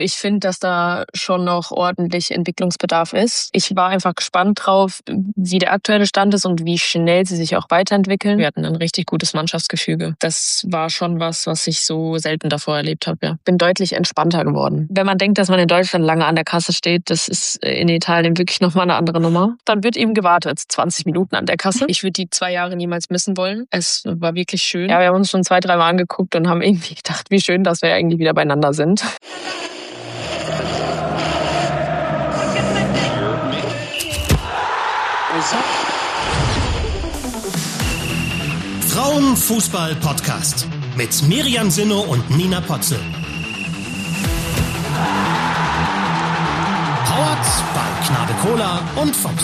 Ich finde, dass da schon noch ordentlich Entwicklungsbedarf ist. Ich war einfach gespannt drauf, wie der aktuelle Stand ist und wie schnell sie sich auch weiterentwickeln. Wir hatten ein richtig gutes Mannschaftsgefüge. Das war schon was ich so selten davor erlebt habe. Ja. Bin deutlich entspannter geworden. Wenn man denkt, dass man in Deutschland lange an der Kasse steht, das ist in Italien wirklich nochmal eine andere Nummer. Dann wird eben gewartet, 20 Minuten an der Kasse. Ich würde die 2 Jahre niemals missen wollen. Es war wirklich schön. Ja, wir haben uns schon 2, 3 Mal angeguckt und haben irgendwie gedacht, wie schön, dass wir eigentlich wieder beieinander sind. Frauenfußball-Podcast mit Miriam Sinno und Nina Potzel. Powered bei Knabe Cola und Fox.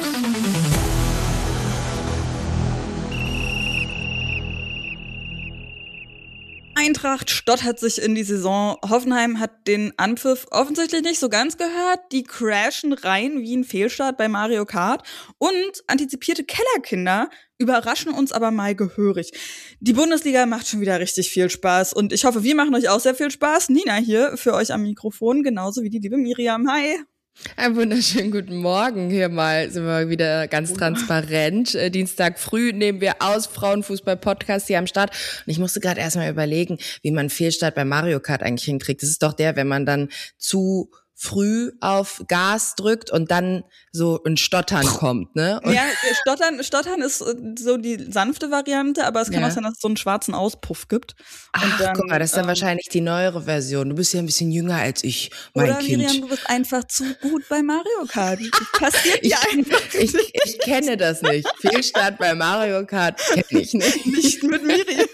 Eintracht stottert sich in die Saison. Hoffenheim hat den Anpfiff offensichtlich nicht so ganz gehört. Die crashen rein wie ein Fehlstart bei Mario Kart. Und antizipierte Kellerkinder überraschen uns aber mal gehörig. Die Bundesliga macht schon wieder richtig viel Spaß. Und ich hoffe, wir machen euch auch sehr viel Spaß. Nina hier für euch am Mikrofon, genauso wie die liebe Miriam. Hi! Einen wunderschönen guten Morgen. Hier mal sind wir wieder ganz transparent. Dienstag früh nehmen wir aus, Frauenfußball-Podcast hier am Start. Und ich musste gerade erstmal überlegen, wie man einen Fehlstart bei Mario Kart eigentlich hinkriegt. Das ist doch wenn man dann zu früh auf Gas drückt und dann so ein Stottern kommt, ne? Und ja, Stottern ist so die sanfte Variante, aber es kann auch sein, dass es so einen schwarzen Auspuff gibt. Und ach, dann, guck mal, das ist dann wahrscheinlich die neuere Version. Du bist ja ein bisschen jünger als ich, mein oder Kind. Miriam, du bist einfach zu gut bei Mario Kart. Das passiert ja einfach. Ich kenne das nicht. Fehlstart bei Mario Kart kenne ich nicht. Nicht mit Miriam.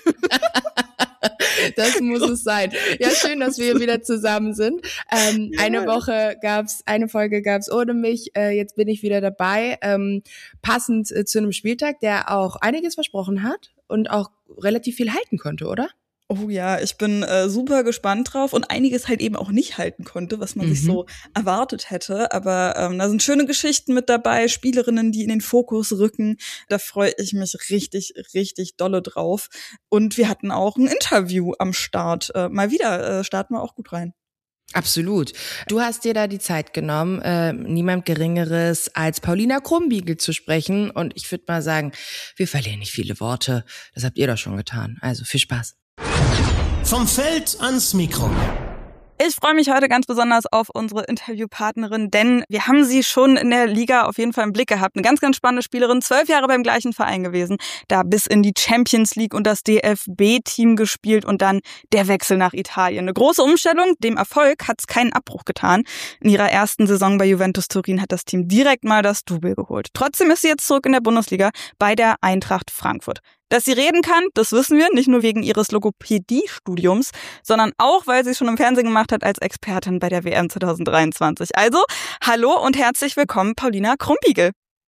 Das muss es sein. Ja, schön, dass wir wieder zusammen sind. Eine Folge gab's ohne mich. Jetzt bin ich wieder dabei. Passend zu einem Spieltag, der auch einiges versprochen hat und auch relativ viel halten konnte, oder? Oh ja, ich bin super gespannt drauf und einiges halt eben auch nicht halten konnte, was man sich so erwartet hätte. Aber da sind schöne Geschichten mit dabei, Spielerinnen, die in den Fokus rücken. Da freue ich mich richtig, richtig dolle drauf. Und wir hatten auch ein Interview am Start. Mal wieder starten wir auch gut rein. Absolut. Du hast dir da die Zeit genommen, niemand Geringeres als Paulina Krumbiegel zu sprechen. Und ich würde mal sagen, wir verlieren nicht viele Worte. Das habt ihr doch schon getan. Also viel Spaß. Vom Feld ans Mikro. Ich freue mich heute ganz besonders auf unsere Interviewpartnerin, denn wir haben sie schon in der Liga auf jeden Fall im Blick gehabt. Eine ganz, ganz spannende Spielerin, 12 Jahre beim gleichen Verein gewesen, da bis in die Champions League und das DFB-Team gespielt und dann der Wechsel nach Italien. Eine große Umstellung, dem Erfolg hat es keinen Abbruch getan. In ihrer ersten Saison bei Juventus Turin hat das Team direkt mal das Double geholt. Trotzdem ist sie jetzt zurück in der Bundesliga bei der Eintracht Frankfurt. Dass sie reden kann, das wissen wir, nicht nur wegen ihres Logopädie-Studiums, sondern auch, weil sie es schon im Fernsehen gemacht hat als Expertin bei der WM 2023. Also, hallo und herzlich willkommen, Paulina Krumbiegel.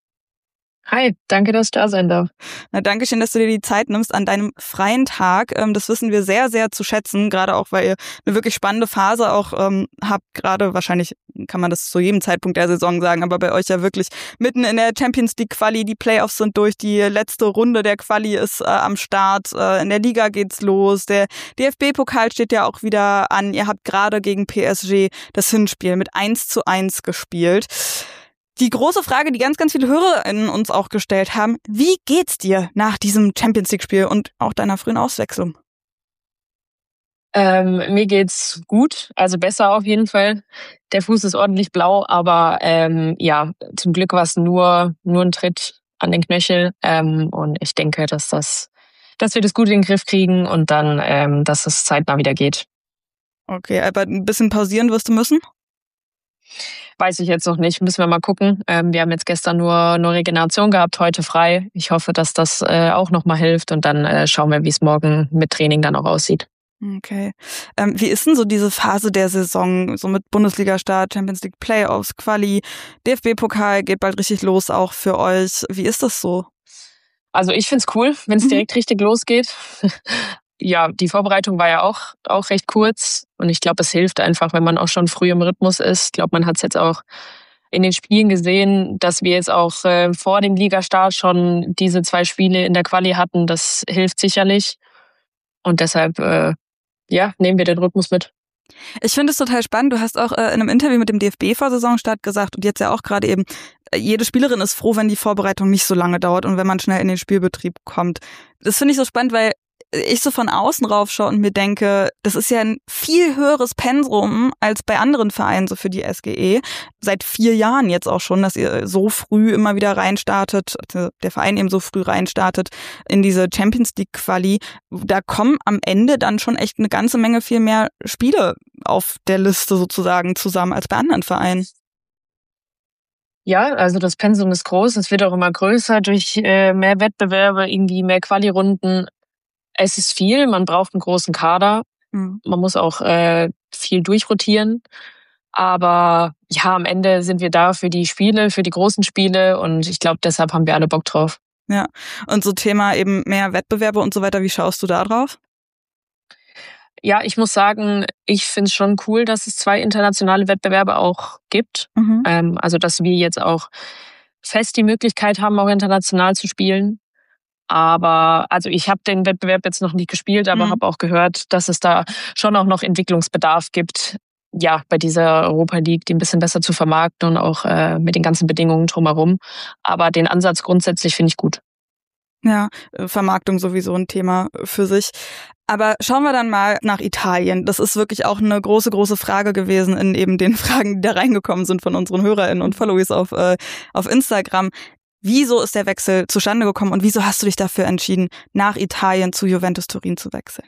Hi, danke, dass ich da sein darf. Na, danke schön, dass du dir die Zeit nimmst an deinem freien Tag. Das wissen wir sehr, sehr zu schätzen, gerade auch, weil ihr eine wirklich spannende Phase auch habt. Gerade wahrscheinlich kann man das zu jedem Zeitpunkt der Saison sagen, aber bei euch ja wirklich mitten in der Champions League Quali. Die Playoffs sind durch, die letzte Runde der Quali ist am Start. In der Liga geht's los. Der DFB-Pokal steht ja auch wieder an. Ihr habt gerade gegen PSG das Hinspiel mit 1:1 gespielt. Die große Frage, die ganz, ganz viele HörerInnen uns auch gestellt haben: Wie geht's dir nach diesem Champions-League-Spiel und auch deiner frühen Auswechslung? Mir geht's gut, also besser auf jeden Fall. Der Fuß ist ordentlich blau, aber ja, zum Glück war es nur ein Tritt an den Knöchel. Und ich denke, dass wir das gut in den Griff kriegen und dann, dass es zeitnah wieder geht. Okay, aber ein bisschen pausieren wirst du müssen? Weiß ich jetzt noch nicht, müssen wir mal gucken. Wir haben jetzt gestern nur Regeneration gehabt, heute frei. Ich hoffe, dass das auch nochmal hilft und dann schauen wir, wie es morgen mit Training dann auch aussieht. Okay. Wie ist denn so diese Phase der Saison, so mit Bundesliga-Start, Champions League Playoffs, Quali, DFB-Pokal geht bald richtig los auch für euch. Wie ist das so? Also ich find's cool, wenn es direkt richtig losgeht. Ja, die Vorbereitung war ja auch recht kurz und ich glaube, es hilft einfach, wenn man auch schon früh im Rhythmus ist. Ich glaube, man hat es jetzt auch in den Spielen gesehen, dass wir jetzt auch vor dem Ligastart schon diese 2 Spiele in der Quali hatten. Das hilft sicherlich und deshalb nehmen wir den Rhythmus mit. Ich finde es total spannend. Du hast auch in einem Interview mit dem DFB vor Saisonstart gesagt und jetzt ja auch gerade eben, jede Spielerin ist froh, wenn die Vorbereitung nicht so lange dauert und wenn man schnell in den Spielbetrieb kommt. Das finde ich so spannend, weil ich so von außen raufschaue und mir denke, das ist ja ein viel höheres Pensum als bei anderen Vereinen, so für die SGE. Seit 4 Jahren jetzt auch schon, dass ihr so früh immer wieder reinstartet, der Verein eben so früh reinstartet in diese Champions League Quali. Da kommen am Ende dann schon echt eine ganze Menge viel mehr Spiele auf der Liste sozusagen zusammen als bei anderen Vereinen. Ja, also das Pensum ist groß, es wird auch immer größer durch mehr Wettbewerbe, irgendwie mehr Quali-Runden. Es ist viel, man braucht einen großen Kader. Man muss auch viel durchrotieren. Aber ja, am Ende sind wir da für die Spiele, für die großen Spiele und ich glaube, deshalb haben wir alle Bock drauf. Ja, und so Thema eben mehr Wettbewerbe und so weiter, wie schaust du da drauf? Ja, ich muss sagen, ich finde es schon cool, dass es 2 internationale Wettbewerbe auch gibt. Also dass wir jetzt auch fest die Möglichkeit haben, auch international zu spielen. Aber also ich habe den Wettbewerb jetzt noch nicht gespielt, aber habe auch gehört, dass es da schon auch noch Entwicklungsbedarf gibt, ja, bei dieser Europa League, die ein bisschen besser zu vermarkten und auch mit den ganzen Bedingungen drumherum. Aber den Ansatz grundsätzlich finde ich gut. Ja, Vermarktung sowieso ein Thema für sich. Aber schauen wir dann mal nach Italien. Das ist wirklich auch eine große, große Frage gewesen in eben den Fragen, die da reingekommen sind von unseren HörerInnen und Followies auf Instagram. Wieso ist der Wechsel zustande gekommen und wieso hast du dich dafür entschieden, nach Italien zu Juventus Turin zu wechseln?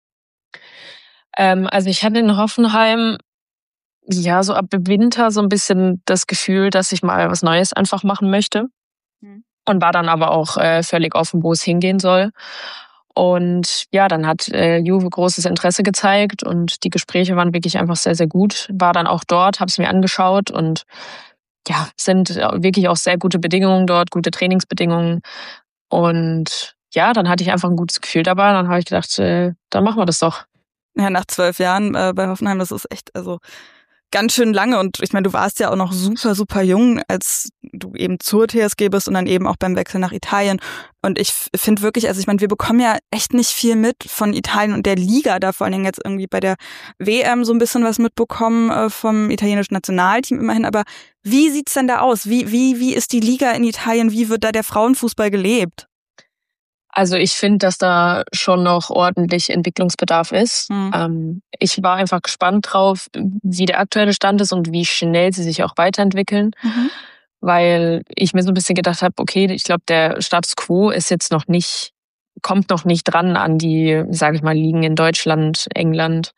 Also ich hatte in Hoffenheim ja so ab Winter so ein bisschen das Gefühl, dass ich mal was Neues einfach machen möchte. Und war dann aber auch völlig offen, wo es hingehen soll. Und ja, dann hat Juve großes Interesse gezeigt und die Gespräche waren wirklich einfach sehr, sehr gut. War dann auch dort, habe es mir angeschaut und ja, sind wirklich auch sehr gute Bedingungen dort, gute Trainingsbedingungen. Und ja, dann hatte ich einfach ein gutes Gefühl dabei. Dann habe ich gedacht, dann machen wir das doch. Ja, nach 12 Jahren bei Hoffenheim, das ist echt, also ganz schön lange. Und ich meine, du warst ja auch noch super, super jung, als du eben zur TSG bist und dann eben auch beim Wechsel nach Italien. Und ich finde wirklich, also ich meine, wir bekommen ja echt nicht viel mit von Italien und der Liga, da vor allen Dingen jetzt irgendwie bei der WM so ein bisschen was mitbekommen vom italienischen Nationalteam immerhin. Aber wie sieht's denn da aus? Wie ist die Liga in Italien? Wie wird da der Frauenfußball gelebt? Also ich finde, dass da schon noch ordentlich Entwicklungsbedarf ist. Ich war einfach gespannt drauf, wie der aktuelle Stand ist und wie schnell sie sich auch weiterentwickeln. Weil ich mir so ein bisschen gedacht habe, okay, ich glaube, der Status quo ist jetzt noch nicht, kommt noch nicht dran an die, sage ich mal, Ligen in Deutschland, England.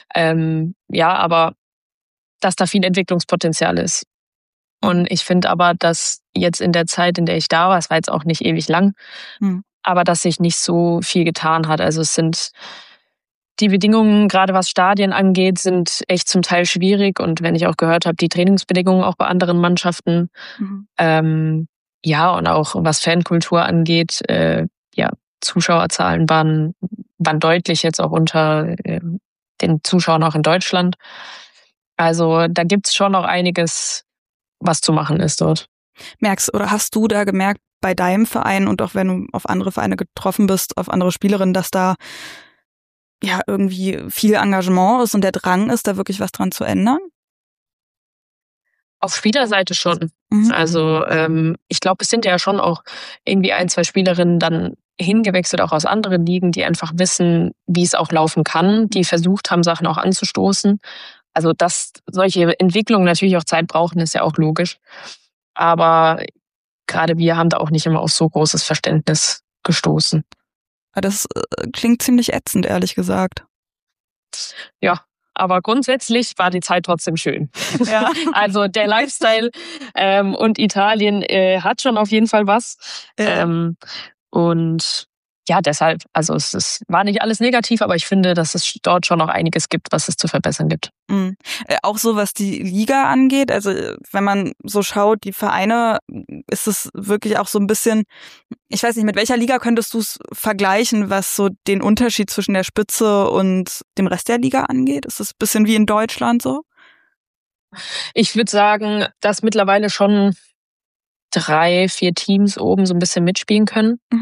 Ja, aber dass da viel Entwicklungspotenzial ist. Und ich finde aber, dass jetzt in der Zeit, in der ich da war, es war jetzt auch nicht ewig lang, aber dass sich nicht so viel getan hat. Also es sind die Bedingungen, gerade was Stadien angeht, sind echt zum Teil schwierig. Und wenn ich auch gehört habe, die Trainingsbedingungen auch bei anderen Mannschaften, ja, und auch was Fankultur angeht, ja, Zuschauerzahlen waren deutlich jetzt auch unter den Zuschauern auch in Deutschland. Also da gibt's schon noch einiges, was zu machen ist dort. Merkst oder hast du da gemerkt bei deinem Verein und auch wenn du auf andere Vereine getroffen bist, auf andere Spielerinnen, dass da ja irgendwie viel Engagement ist und der Drang ist, da wirklich was dran zu ändern? Auf Spielerseite schon. Also ich glaube, es sind ja schon auch irgendwie 1, 2 Spielerinnen dann hingewechselt, auch aus anderen Ligen, die einfach wissen, wie es auch laufen kann, die versucht haben, Sachen auch anzustoßen. Also dass solche Entwicklungen natürlich auch Zeit brauchen, ist ja auch logisch. Aber gerade wir haben da auch nicht immer auf so großes Verständnis gestoßen. Das klingt ziemlich ätzend, ehrlich gesagt. Ja, aber grundsätzlich war die Zeit trotzdem schön. Ja. Also der Lifestyle und Italien hat schon auf jeden Fall was. Ja. Und ja, deshalb, also es war nicht alles negativ, aber ich finde, dass es dort schon noch einiges gibt, was es zu verbessern gibt. Auch so, was die Liga angeht, also wenn man so schaut, die Vereine, ist es wirklich auch so ein bisschen, ich weiß nicht, mit welcher Liga könntest du es vergleichen, was so den Unterschied zwischen der Spitze und dem Rest der Liga angeht? Ist es ein bisschen wie in Deutschland so? Ich würde sagen, dass mittlerweile schon 3, 4 Teams oben so ein bisschen mitspielen können.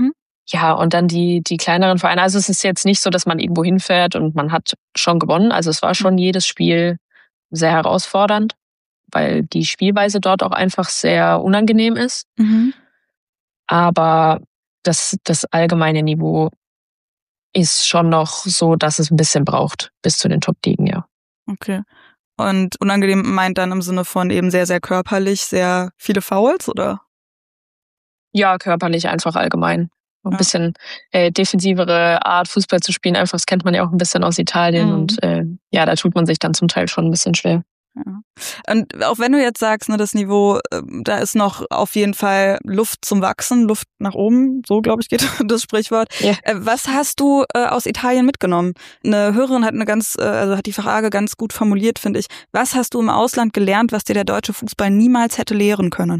Ja, und dann die kleineren Vereine. Also es ist jetzt nicht so, dass man irgendwo hinfährt und man hat schon gewonnen. Also es war schon jedes Spiel sehr herausfordernd, weil die Spielweise dort auch einfach sehr unangenehm ist. Mhm. Aber das allgemeine Niveau ist schon noch so, dass es ein bisschen braucht bis zu den Top-Ligen, ja. Okay. Und unangenehm meint dann im Sinne von eben sehr, sehr körperlich, sehr viele Fouls, oder? Ja, körperlich einfach allgemein. Ein bisschen defensivere Art, Fußball zu spielen. Einfach, das kennt man ja auch ein bisschen aus Italien. Und da tut man sich dann zum Teil schon ein bisschen schwer. Ja. Und auch wenn du jetzt sagst, ne, das Niveau, da ist noch auf jeden Fall Luft zum Wachsen, Luft nach oben, so glaube ich geht das Sprichwort. Ja. Was hast du aus Italien mitgenommen? Eine Hörerin hat hat die Frage ganz gut formuliert, finde ich. Was hast du im Ausland gelernt, was dir der deutsche Fußball niemals hätte lehren können?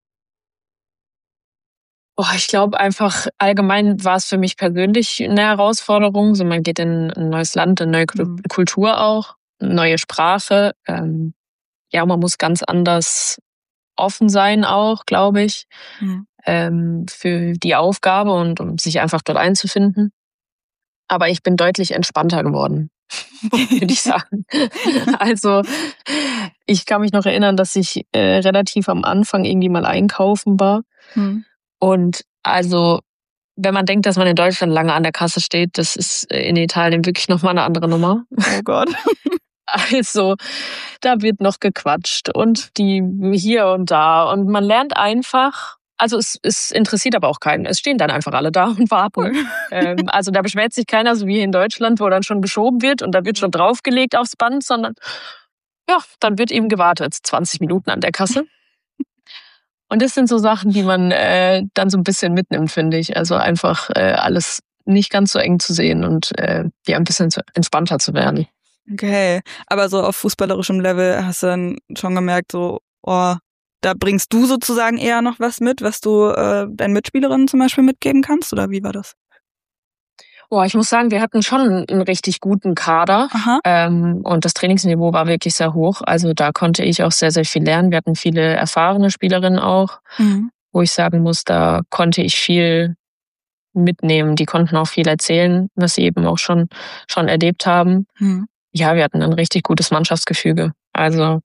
Ich glaube einfach, allgemein war es für mich persönlich eine Herausforderung. So, man geht in ein neues Land, eine neue Kultur auch, eine neue Sprache. Man muss ganz anders offen sein auch, glaube ich, für die Aufgabe und um sich einfach dort einzufinden. Aber ich bin deutlich entspannter geworden, würde ich sagen. Also ich kann mich noch erinnern, dass ich relativ am Anfang irgendwie mal einkaufen war. Und also, wenn man denkt, dass man in Deutschland lange an der Kasse steht, das ist in Italien wirklich nochmal eine andere Nummer. Oh Gott. Also, da wird noch gequatscht und die hier und da. Und man lernt einfach, also es interessiert aber auch keinen. Es stehen dann einfach alle da und warten. Also da beschwert sich keiner, so wie in Deutschland, wo dann schon geschoben wird und da wird schon draufgelegt aufs Band, sondern ja, dann wird eben gewartet, 20 Minuten an der Kasse. Und das sind so Sachen, die man dann so ein bisschen mitnimmt, finde ich. Also einfach alles nicht ganz so eng zu sehen und ein bisschen entspannter zu werden. Okay, aber so auf fußballerischem Level hast du dann schon gemerkt, so, da bringst du sozusagen eher noch was mit, was du deinen Mitspielerinnen zum Beispiel mitgeben kannst, oder wie war das? Ich muss sagen, wir hatten schon einen richtig guten Kader. Und das Trainingsniveau war wirklich sehr hoch. Also da konnte ich auch sehr, sehr viel lernen. Wir hatten viele erfahrene Spielerinnen auch, wo ich sagen muss, da konnte ich viel mitnehmen. Die konnten auch viel erzählen, was sie eben auch schon erlebt haben. Ja, wir hatten ein richtig gutes Mannschaftsgefüge. Also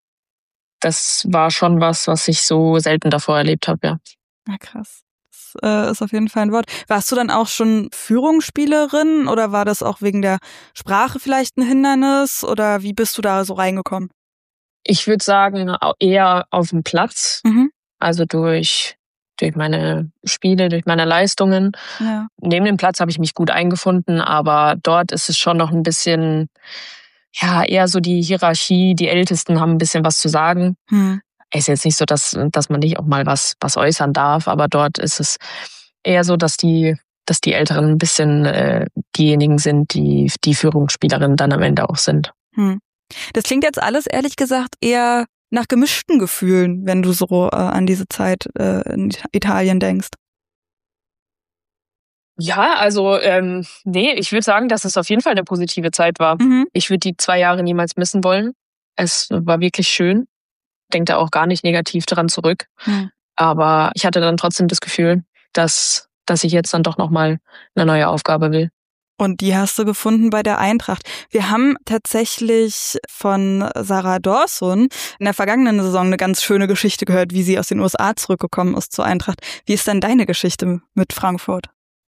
das war schon was ich so selten davor erlebt habe, ja. Ja, krass. Das ist auf jeden Fall ein Wort. Warst du dann auch schon Führungsspielerin oder war das auch wegen der Sprache vielleicht ein Hindernis oder wie bist du da so reingekommen? Ich würde sagen, eher auf dem Platz. Also durch meine Spiele, durch meine Leistungen. Ja. Neben dem Platz habe ich mich gut eingefunden, aber dort ist es schon noch ein bisschen, eher so die Hierarchie. Die Ältesten haben ein bisschen was zu sagen. Ist jetzt nicht so, dass man nicht auch mal was äußern darf, aber dort ist es eher so, dass die Älteren ein bisschen diejenigen sind, die Führungsspielerinnen dann am Ende auch sind. Das klingt jetzt alles, ehrlich gesagt, eher nach gemischten Gefühlen, wenn du so an diese Zeit in Italien denkst. Ja, also ich würde sagen, dass es auf jeden Fall eine positive Zeit war. Ich würde die 2 Jahre niemals missen wollen. Es war wirklich schön. Denke da auch gar nicht negativ dran zurück. Aber ich hatte dann trotzdem das Gefühl, dass ich jetzt dann doch nochmal eine neue Aufgabe will. Und die hast du gefunden bei der Eintracht. Wir haben tatsächlich von Sarah Dorsun in der vergangenen Saison eine ganz schöne Geschichte gehört, wie sie aus den USA zurückgekommen ist zur Eintracht. Wie ist denn deine Geschichte mit Frankfurt?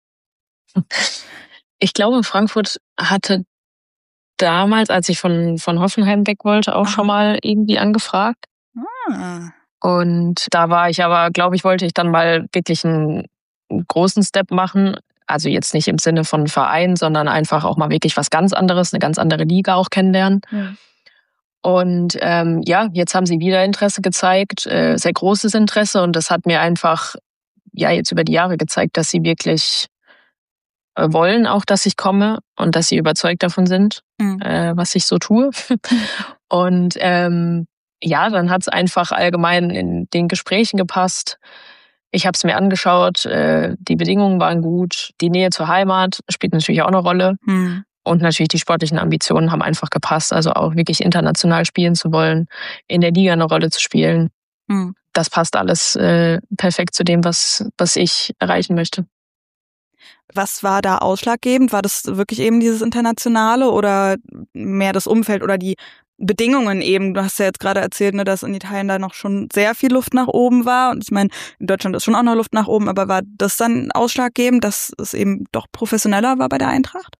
Ich glaube, Frankfurt hatte damals, als ich von Hoffenheim weg wollte, auch schon mal irgendwie angefragt. Und da war ich aber, glaube ich, wollte ich dann mal wirklich einen großen Step machen. Also jetzt nicht im Sinne von Verein, sondern einfach auch mal wirklich was ganz anderes, eine ganz andere Liga auch kennenlernen. Und jetzt haben sie wieder Interesse gezeigt, sehr großes Interesse. Und das hat mir einfach jetzt über die Jahre gezeigt, dass sie wirklich wollen auch, dass ich komme und dass sie überzeugt davon sind, was ich so tue. Und dann hat es einfach allgemein in den Gesprächen gepasst. Ich habe es mir angeschaut, die Bedingungen waren gut, die Nähe zur Heimat spielt natürlich auch eine Rolle. Und natürlich die sportlichen Ambitionen haben einfach gepasst, also auch wirklich international spielen zu wollen, in der Liga eine Rolle zu spielen. Das passt alles perfekt zu dem, was ich erreichen möchte. Was war da ausschlaggebend? War das wirklich eben dieses Internationale oder mehr das Umfeld oder die Bedingungen eben? Du hast ja jetzt gerade erzählt, ne, dass in Italien da noch schon sehr viel Luft nach oben war. Und ich meine, in Deutschland ist schon auch noch Luft nach oben, aber war das dann ausschlaggebend, dass es eben doch professioneller war bei der Eintracht?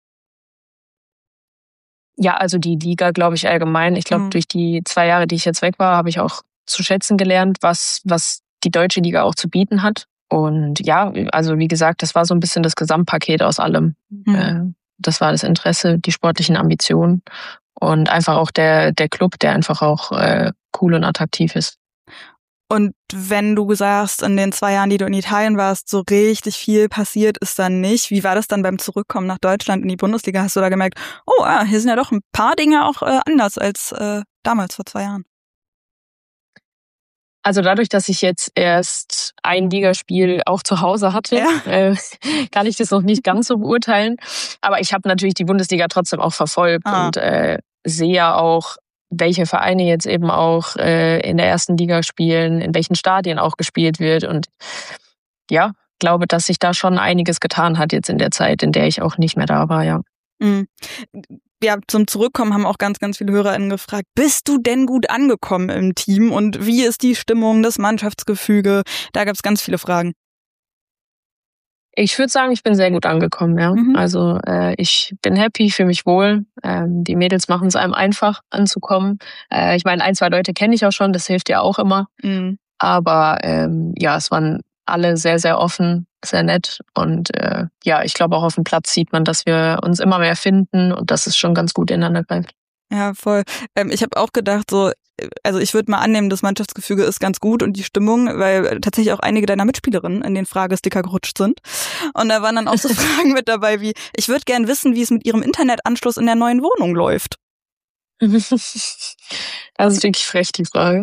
Ja, also die Liga, glaube ich, allgemein. Ich glaube, durch die 2 Jahre, die ich jetzt weg war, habe ich auch zu schätzen gelernt, was die deutsche Liga auch zu bieten hat. Und ja, also wie gesagt, das war so ein bisschen das Gesamtpaket aus allem. Das war das Interesse, die sportlichen Ambitionen und einfach auch der Club, der einfach auch cool und attraktiv ist. Und wenn du sagst, in den 2 Jahren, die du in Italien warst, so richtig viel passiert ist dann nicht. Wie war das dann beim Zurückkommen nach Deutschland in die Bundesliga? Hast du da gemerkt, oh, hier sind ja doch ein paar Dinge auch anders als damals vor 2 Jahren? Also dadurch, dass ich jetzt erst ein Ligaspiel auch zu Hause hatte, kann ich das noch nicht ganz so beurteilen. Aber ich habe natürlich die Bundesliga trotzdem auch verfolgt und sehe ja auch, welche Vereine jetzt eben auch in der ersten Liga spielen, in welchen Stadien auch gespielt wird. Und ja, glaube, dass sich da schon einiges getan hat jetzt in der Zeit, in der ich auch nicht mehr da war, ja. Ja, zum Zurückkommen haben auch ganz, ganz viele HörerInnen gefragt, bist du denn gut angekommen im Team und wie ist die Stimmung, das Mannschaftsgefüge? Da gab es ganz viele Fragen. Ich würde sagen, ich bin sehr gut angekommen, ja. Also ich bin happy, fühle mich wohl. Die Mädels machen es einem einfach anzukommen. Ich meine, 1, 2 Leute kenne ich auch schon, das hilft ja auch immer. Aber ja, es waren alle sehr, sehr offen, sehr nett. Und ja, ich glaube auch auf dem Platz sieht man, dass wir uns immer mehr finden und dass es schon ganz gut ineinander greift. Ja, voll. Ich habe auch gedacht, so, also ich würde mal annehmen, das Mannschaftsgefüge ist ganz gut und die Stimmung, weil tatsächlich auch einige deiner Mitspielerinnen in den Fragesticker gerutscht sind. Und da waren dann auch so Fragen mit dabei wie, ich würde gern wissen, wie es mit ihrem Internetanschluss in der neuen Wohnung läuft. Das ist wirklich frech, die Frage.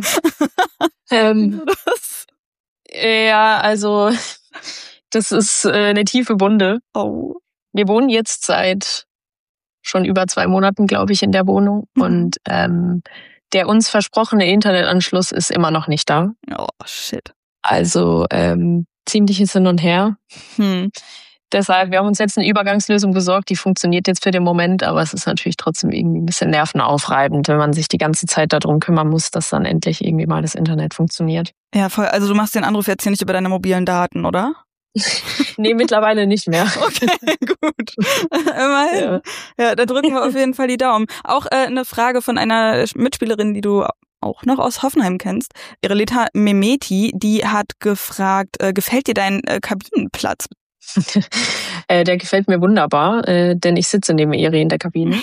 Ja, also das ist eine tiefe Wunde. Oh. Wir wohnen jetzt seit schon über 2 Monaten, glaube ich, in der Wohnung. Und der uns versprochene Internetanschluss ist immer noch nicht da. Oh, shit. Also ziemliches Hin und Her. Deshalb, wir haben uns jetzt eine Übergangslösung besorgt, die funktioniert jetzt für den Moment, aber es ist natürlich trotzdem irgendwie ein bisschen nervenaufreibend, wenn man sich die ganze Zeit darum kümmern muss, dass dann endlich irgendwie mal das Internet funktioniert. Ja, voll. Also du machst den Anruf jetzt hier nicht über deine mobilen Daten, oder? Nee, mittlerweile nicht mehr. Okay, gut. Immerhin. Ja, da drücken wir auf jeden Fall die Daumen. Auch eine Frage von einer Mitspielerin, die du auch noch aus Hoffenheim kennst. Irelita Mehmeti, die hat gefragt, gefällt dir dein Kabinenplatz? Der gefällt mir wunderbar, denn ich sitze neben Eri in der Kabine.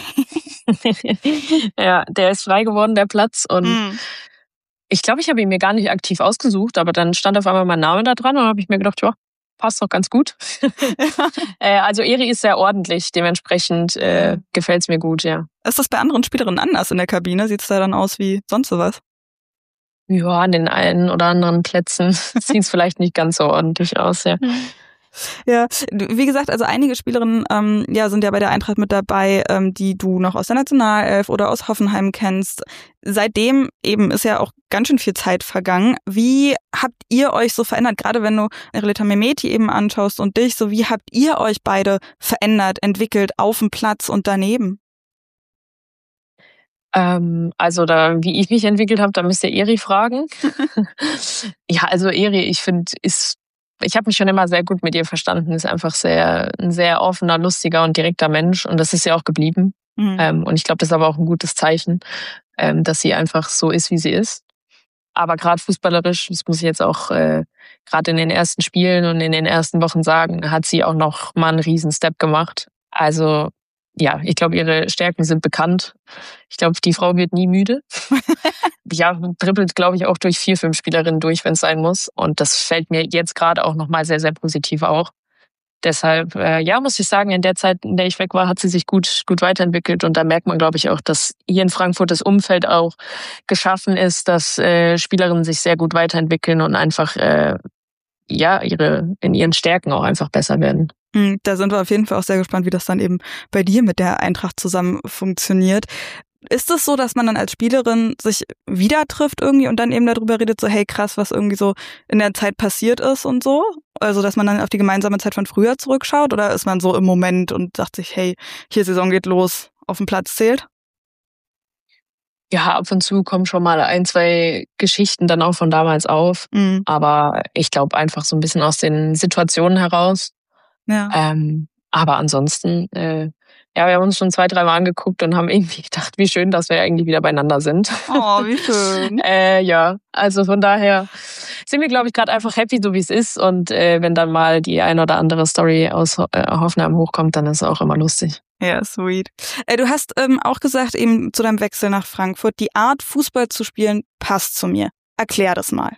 Ja, der ist frei geworden, der Platz. Und ich glaube, ich habe ihn mir gar nicht aktiv ausgesucht, aber dann stand auf einmal mein Name da dran und habe ich mir gedacht, ja, passt doch ganz gut. Also Eri ist sehr ordentlich, dementsprechend gefällt es mir gut, ja. Ist das bei anderen Spielerinnen anders in der Kabine? Sieht es da dann aus wie sonst sowas? Ja, an den einen oder anderen Plätzen sieht es vielleicht nicht ganz so ordentlich aus, ja. Ja, wie gesagt, also einige Spielerinnen sind ja bei der Eintracht mit dabei, die du noch aus der Nationalelf oder aus Hoffenheim kennst. Seitdem eben ist ja auch ganz schön viel Zeit vergangen. Wie habt ihr euch so verändert? Gerade wenn du Irelita Mehmeti eben anschaust und dich, so wie habt ihr euch beide verändert, entwickelt auf dem Platz und daneben? Also wie ich mich entwickelt habe, da müsst ihr Eri fragen. Ja, also Eri, ich finde, ich habe mich schon immer sehr gut mit ihr verstanden. Ist einfach ein sehr offener, lustiger und direkter Mensch. Und das ist ja auch geblieben. Und ich glaube, das ist aber auch ein gutes Zeichen, dass sie einfach so ist, wie sie ist. Aber gerade fußballerisch, das muss ich jetzt auch gerade in den ersten Spielen und in den ersten Wochen sagen, hat sie auch noch mal einen riesen Step gemacht. Also ja, ich glaube, ihre Stärken sind bekannt. Ich glaube, die Frau wird nie müde. Ja, dribbelt, glaube ich, auch durch 4, 5 Spielerinnen durch, wenn es sein muss. Und das fällt mir jetzt gerade auch nochmal sehr, sehr positiv auch. Deshalb, muss ich sagen, in der Zeit, in der ich weg war, hat sie sich gut weiterentwickelt. Und da merkt man, glaube ich, auch, dass hier in Frankfurt das Umfeld auch geschaffen ist, dass Spielerinnen sich sehr gut weiterentwickeln und einfach in ihren Stärken auch einfach besser werden. Da sind wir auf jeden Fall auch sehr gespannt, wie das dann eben bei dir mit der Eintracht zusammen funktioniert. Ist es so, dass man dann als Spielerin sich wieder trifft irgendwie und dann eben darüber redet, so hey krass, was irgendwie so in der Zeit passiert ist und so? Also dass man dann auf die gemeinsame Zeit von früher zurückschaut oder ist man so im Moment und sagt sich, hey, hier Saison geht los, auf dem Platz zählt? Ja, ab und zu kommen schon mal 1, 2 Geschichten dann auch von damals auf. Aber ich glaube einfach so ein bisschen aus den Situationen heraus. Ja. Aber ansonsten, ja, wir haben uns schon 2, 3 Mal angeguckt und haben irgendwie gedacht, wie schön, dass wir eigentlich wieder beieinander sind. Oh, wie schön. Ja, also von daher sind wir, glaube ich, gerade einfach happy, so wie es ist. Und wenn dann mal die ein oder andere Story aus Hoffenheim hochkommt, dann ist es auch immer lustig. Ja, sweet. Du hast auch gesagt, eben zu deinem Wechsel nach Frankfurt, die Art, Fußball zu spielen, passt zu mir. Erklär das mal.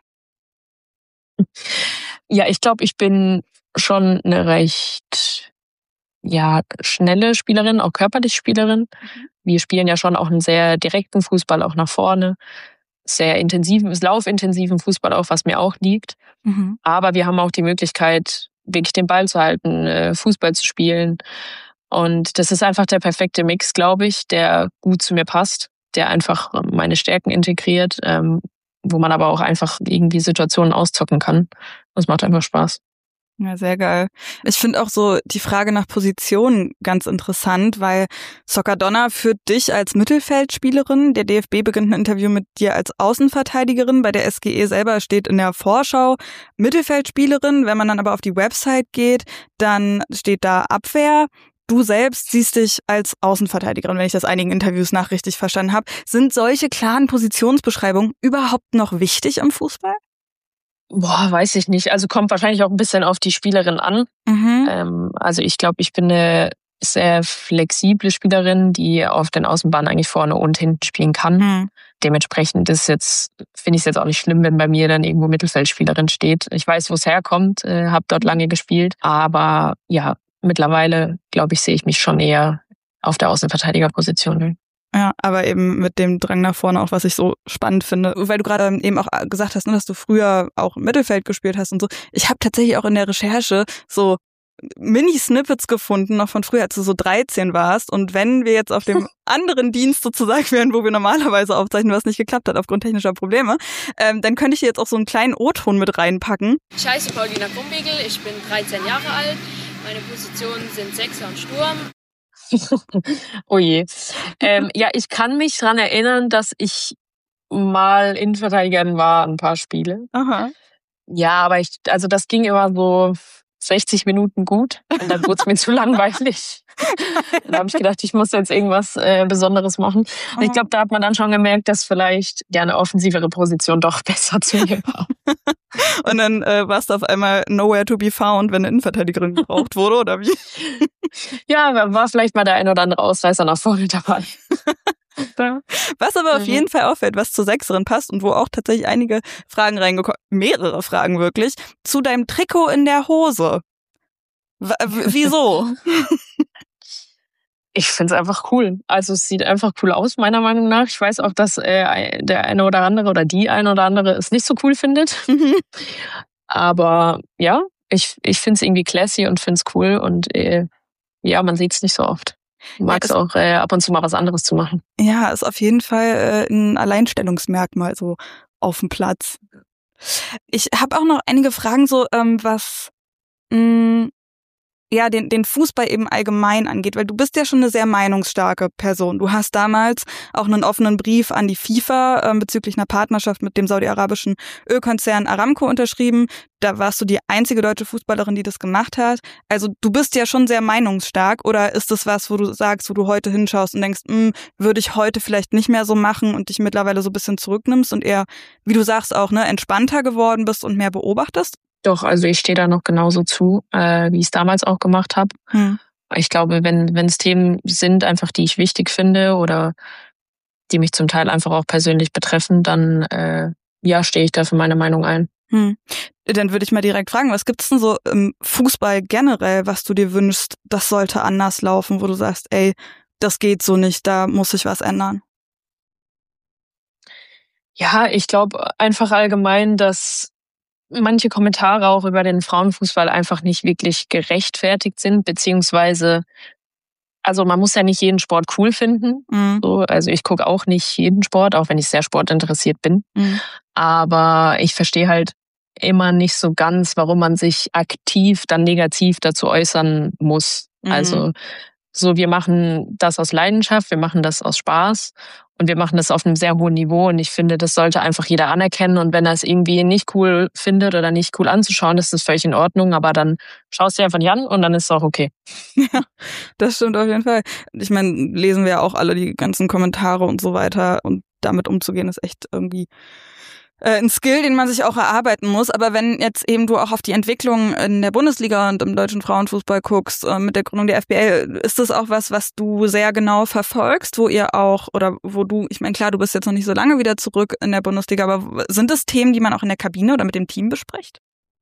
Ja, ich glaube, ich bin schon eine recht schnelle Spielerin, auch körperlich Spielerin. Wir spielen ja schon auch einen sehr direkten Fußball, auch nach vorne. Sehr intensiven, laufintensiven Fußball auch, was mir auch liegt. Aber wir haben auch die Möglichkeit, wirklich den Ball zu halten, Fußball zu spielen. Und das ist einfach der perfekte Mix, glaube ich, der gut zu mir passt, der einfach meine Stärken integriert, wo man aber auch einfach irgendwie Situationen auszocken kann. Das macht einfach Spaß. Ja, sehr geil. Ich finde auch so die Frage nach Position ganz interessant, weil Soccerdonna führt dich als Mittelfeldspielerin. Der DFB beginnt ein Interview mit dir als Außenverteidigerin. Bei der SGE selber steht in der Vorschau Mittelfeldspielerin. Wenn man dann aber auf die Website geht, dann steht da Abwehr. Du selbst siehst dich als Außenverteidigerin, wenn ich das einigen Interviews nach richtig verstanden habe. Sind solche klaren Positionsbeschreibungen überhaupt noch wichtig im Fußball? Weiß ich nicht. Also kommt wahrscheinlich auch ein bisschen auf die Spielerin an. Also ich glaube, ich bin eine sehr flexible Spielerin, die auf den Außenbahnen eigentlich vorne und hinten spielen kann. Dementsprechend finde ich es jetzt auch nicht schlimm, wenn bei mir dann irgendwo Mittelfeldspielerin steht. Ich weiß, wo es herkommt, habe dort lange gespielt. Aber ja, mittlerweile, glaube ich, sehe ich mich schon eher auf der Außenverteidigerposition. Ja, aber eben mit dem Drang nach vorne auch, was ich so spannend finde. Weil du gerade eben auch gesagt hast, dass du früher auch im Mittelfeld gespielt hast und so. Ich habe tatsächlich auch in der Recherche so Mini-Snippets gefunden, noch von früher, als du so 13 warst. Und wenn wir jetzt auf dem anderen Dienst sozusagen wären, wo wir normalerweise aufzeichnen, was nicht geklappt hat aufgrund technischer Probleme, dann könnte ich dir jetzt auch so einen kleinen O-Ton mit reinpacken. Ich heiße Paulina Krumbigel, ich bin 13 Jahre alt. Meine Positionen sind Sechser und Sturm. Oh je. Ja, ich kann mich dran erinnern, dass ich mal Innenverteidigerin war, ein paar Spiele. Aha. Ja, aber das ging immer so 60 Minuten gut und dann wurde es mir zu langweilig. Da habe ich gedacht, ich muss jetzt irgendwas Besonderes machen. Und ich glaube, da hat man dann schon gemerkt, dass vielleicht eine offensivere Position doch besser zu mir war. Und dann warst du auf einmal nowhere to be found, wenn eine Innenverteidigerin gebraucht wurde, oder wie? Ja, war vielleicht mal der ein oder andere Ausreißer nach vorne dabei. Was aber auf jeden Fall auffällt, was zur Sechserin passt und wo auch tatsächlich einige Fragen reingekommen, mehrere Fragen wirklich, zu deinem Trikot in der Hose. Wieso? Ich find's einfach cool. Also es sieht einfach cool aus, meiner Meinung nach. Ich weiß auch, dass der eine oder andere oder die eine oder andere es nicht so cool findet. Aber ja, ich find's irgendwie classy und find's cool und ja, man sieht's nicht so oft. Mag es auch ab und zu mal was anderes zu machen. Ja, ist auf jeden Fall ein Alleinstellungsmerkmal so auf dem Platz. Ich habe auch noch einige Fragen so, was den Fußball eben allgemein angeht, weil du bist ja schon eine sehr meinungsstarke Person. Du hast damals auch einen offenen Brief an die FIFA bezüglich einer Partnerschaft mit dem saudi-arabischen Ölkonzern Aramco unterschrieben. Da warst du die einzige deutsche Fußballerin, die das gemacht hat. Also du bist ja schon sehr meinungsstark, oder ist das was, wo du sagst, wo du heute hinschaust und denkst, würde ich heute vielleicht nicht mehr so machen und dich mittlerweile so ein bisschen zurücknimmst und eher, wie du sagst, auch entspannter geworden bist und mehr beobachtest? Doch, also ich stehe da noch genauso zu, wie ich es damals auch gemacht habe. Ich glaube, wenn es Themen sind, einfach die ich wichtig finde oder die mich zum Teil einfach auch persönlich betreffen, dann stehe ich da für meine Meinung ein. Dann würde ich mal direkt fragen, was gibt's denn so im Fußball generell, was du dir wünschst, das sollte anders laufen, wo du sagst, ey, das geht so nicht, da muss sich was ändern? Ja, ich glaube einfach allgemein, dass manche Kommentare auch über den Frauenfußball einfach nicht wirklich gerechtfertigt sind, beziehungsweise Also man muss ja nicht jeden Sport cool finden. So, also ich gucke auch nicht jeden Sport, auch wenn ich sehr sportinteressiert bin. Aber ich verstehe halt immer nicht so ganz, warum man sich aktiv dann negativ dazu äußern muss. Also so, wir machen das aus Leidenschaft, wir machen das aus Spaß und wir machen das auf einem sehr hohen Niveau. Und ich finde, das sollte einfach jeder anerkennen. Und wenn er es irgendwie nicht cool findet oder nicht cool anzuschauen, ist das völlig in Ordnung. Aber dann schaust du dir einfach nicht an und dann ist es auch okay. Ja, das stimmt auf jeden Fall. Ich meine, lesen wir ja auch alle die ganzen Kommentare und so weiter. Und damit umzugehen ist echt irgendwie ein Skill, den man sich auch erarbeiten muss. Aber wenn jetzt eben du auch auf die Entwicklung in der Bundesliga und im deutschen Frauenfußball guckst, mit der Gründung der FBL, ist das auch was du sehr genau verfolgst, wo ihr auch, oder wo du, ich meine, klar, du bist jetzt noch nicht so lange wieder zurück in der Bundesliga, aber sind es Themen, die man auch in der Kabine oder mit dem Team bespricht?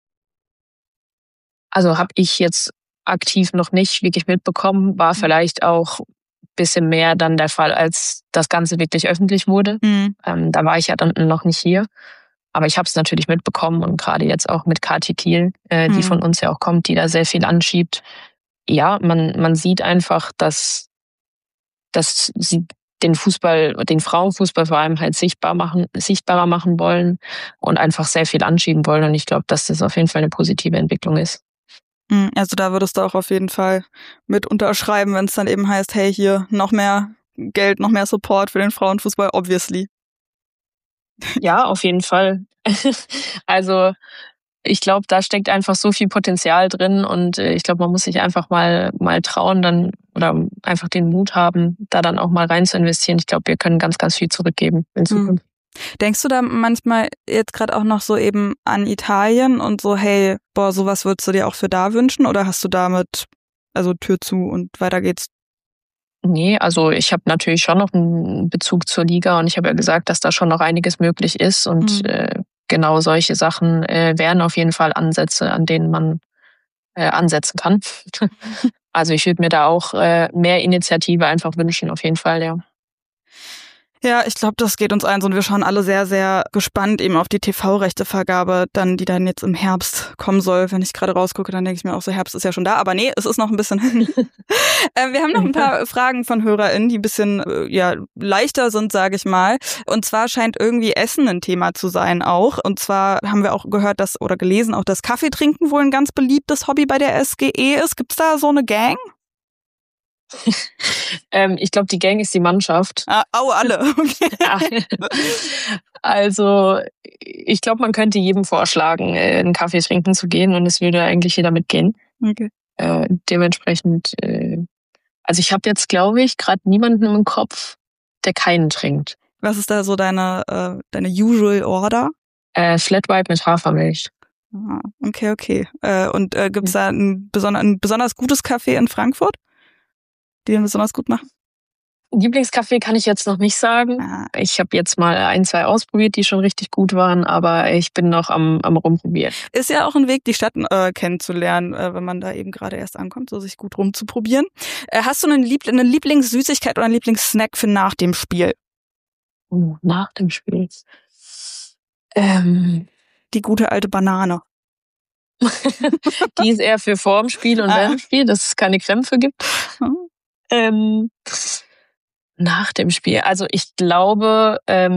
Also habe ich jetzt aktiv noch nicht wirklich mitbekommen, war vielleicht auch bisschen mehr dann der Fall, als das Ganze wirklich öffentlich wurde. Da war ich ja dann noch nicht hier. Aber ich habe es natürlich mitbekommen und gerade jetzt auch mit Kathi Kiel, die von uns ja auch kommt, die da sehr viel anschiebt. Ja, man sieht einfach, dass sie den Frauenfußball vor allem halt sichtbarer machen wollen und einfach sehr viel anschieben wollen. Und ich glaube, dass das auf jeden Fall eine positive Entwicklung ist. Also da würdest du auch auf jeden Fall mit unterschreiben, wenn es dann eben heißt, hey, hier noch mehr Geld, noch mehr Support für den Frauenfußball, obviously. Ja, auf jeden Fall. Also ich glaube, da steckt einfach so viel Potenzial drin und ich glaube, man muss sich einfach mal trauen dann oder einfach den Mut haben, da dann auch mal rein zu investieren. Ich glaube, wir können ganz, ganz viel zurückgeben in Zukunft. Denkst du da manchmal jetzt gerade auch noch so eben an Italien und so, hey, sowas würdest du dir auch für da wünschen? Oder hast du damit, also Tür zu und weiter geht's? Nee, also ich habe natürlich schon noch einen Bezug zur Liga und ich habe ja gesagt, dass da schon noch einiges möglich ist und genau solche Sachen wären auf jeden Fall Ansätze, an denen man ansetzen kann. Also ich würde mir da auch mehr Initiative einfach wünschen, auf jeden Fall, ja. Ja, ich glaube, das geht uns allen so und wir schauen alle sehr, sehr gespannt eben auf die TV-Rechtevergabe, die dann jetzt im Herbst kommen soll. Wenn ich gerade rausgucke, dann denke ich mir auch so, Herbst ist ja schon da, aber nee, es ist noch ein bisschen hin. Wir haben noch ein paar Fragen von HörerInnen, die ein bisschen leichter sind, sage ich mal. Und zwar scheint irgendwie Essen ein Thema zu sein auch. Und zwar haben wir auch gehört, oder gelesen, auch dass Kaffeetrinken wohl ein ganz beliebtes Hobby bei der SGE ist. Gibt's da so eine Gang? Ich glaube, die Gang ist die Mannschaft. Alle. Okay. Ja. Also ich glaube, man könnte jedem vorschlagen, einen Kaffee trinken zu gehen und es würde eigentlich jeder mitgehen. Okay. Dementsprechend, also ich habe jetzt, glaube ich, gerade niemanden im Kopf, der keinen trinkt. Was ist da so deine usual order? Flat White mit Hafermilch. Okay. Und gibt's da ein besonders gutes Café in Frankfurt, die den besonders gut machen? Lieblingscafé kann ich jetzt noch nicht sagen. Ich habe jetzt mal 1, 2 ausprobiert, die schon richtig gut waren, aber ich bin noch am Rumprobieren. Ist ja auch ein Weg, die Stadt kennenzulernen, wenn man da eben gerade erst ankommt, so sich gut rumzuprobieren. Hast du eine Lieblingssüßigkeit oder einen Lieblingssnack für nach dem Spiel? Nach dem Spiel? Die gute alte Banane. Die ist eher für vor dem Spiel und während dem Spiel, dass es keine Krämpfe gibt. Nach dem Spiel. Also ich glaube,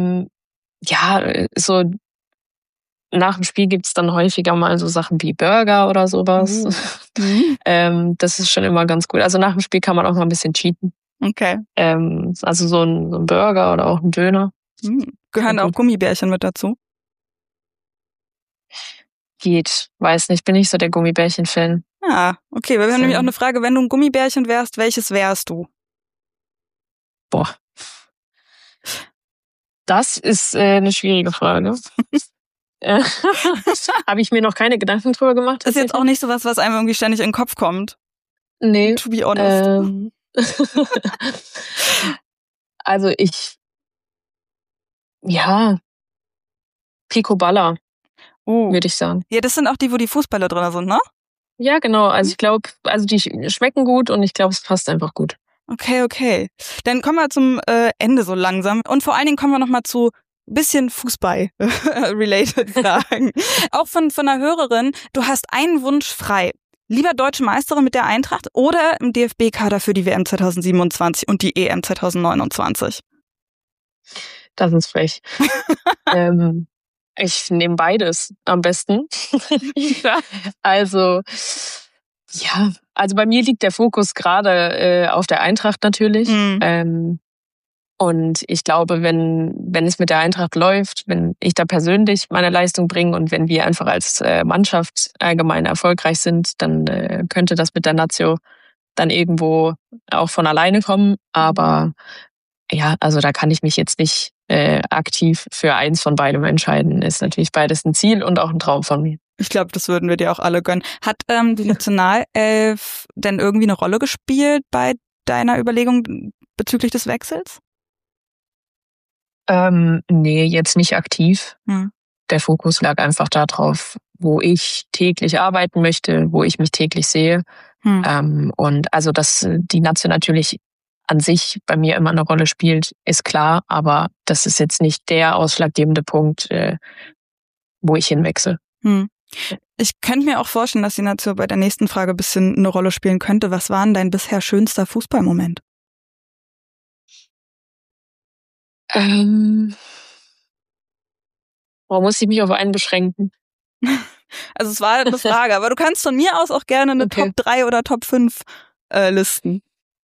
so nach dem Spiel gibt's dann häufiger mal so Sachen wie Burger oder sowas. Das ist schon immer ganz gut. Also nach dem Spiel kann man auch mal ein bisschen cheaten. Okay. Also so ein Burger oder auch ein Döner. Gehören auch Gummibärchen mit dazu? Geht. Weiß nicht, bin nicht so der Gummibärchen-Fan. Okay, weil wir haben nämlich auch eine Frage, wenn du ein Gummibärchen wärst, welches wärst du? Boah. Das ist eine schwierige Frage. Habe ich mir noch keine Gedanken drüber gemacht. Ist jetzt auch nicht so was einem irgendwie ständig in den Kopf kommt. Nee. To be honest. Also Picoballa, würde ich sagen. Ja, das sind auch die, wo die Fußballer drin sind, ne? Ja, genau. Also ich glaube, die schmecken gut und ich glaube, es passt einfach gut. Okay. Dann kommen wir zum Ende so langsam. Und vor allen Dingen kommen wir nochmal zu bisschen Fußball-related Fragen. Auch von einer Hörerin, du hast einen Wunsch frei. Lieber deutsche Meisterin mit der Eintracht oder im DFB-Kader für die WM 2027 und die EM 2029? Das ist frech. Ich nehme beides am besten. Also bei mir liegt der Fokus gerade auf der Eintracht natürlich. Und ich glaube, wenn es mit der Eintracht läuft, wenn ich da persönlich meine Leistung bringe und wenn wir einfach als Mannschaft allgemein erfolgreich sind, dann könnte das mit der Nazio dann irgendwo auch von alleine kommen. Aber ja, also da kann ich mich jetzt nicht aktiv für eins von beidem entscheiden. Ist natürlich beides ein Ziel und auch ein Traum von mir. Ich glaube, das würden wir dir auch alle gönnen. Hat die Nationalelf denn irgendwie eine Rolle gespielt bei deiner Überlegung bezüglich des Wechsels? Nee, jetzt nicht aktiv. Der Fokus lag einfach darauf, wo ich täglich arbeiten möchte, wo ich mich täglich sehe. Und also, dass die Nation natürlich an sich bei mir immer eine Rolle spielt, ist klar, aber das ist jetzt nicht der ausschlaggebende Punkt, wo ich hinwechsle. Ich könnte mir auch vorstellen, dass die Nation bei der nächsten Frage ein bisschen eine Rolle spielen könnte. Was war denn dein bisher schönster Fußballmoment? Warum muss ich mich auf einen beschränken? Also es war eine Frage, aber du kannst von mir aus auch gerne eine Top 3 oder Top 5 listen.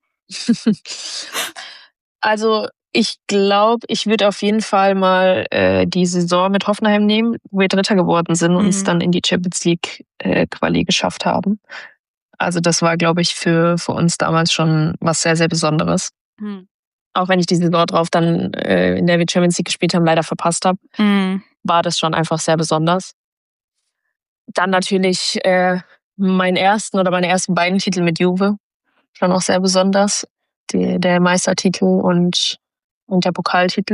Also ich glaube, ich würde auf jeden Fall mal die Saison mit Hoffenheim nehmen, wo wir Dritter geworden sind und es dann in die Champions League Quali geschafft haben. Also das war, glaube ich, für uns damals schon was sehr, sehr Besonderes. Auch wenn ich die Saison drauf dann, in der wir Champions League gespielt haben, leider verpasst habe, war das schon einfach sehr besonders. Dann natürlich meine ersten beiden Titel mit Juve, schon auch sehr besonders. Der Meistertitel und der Pokaltitel.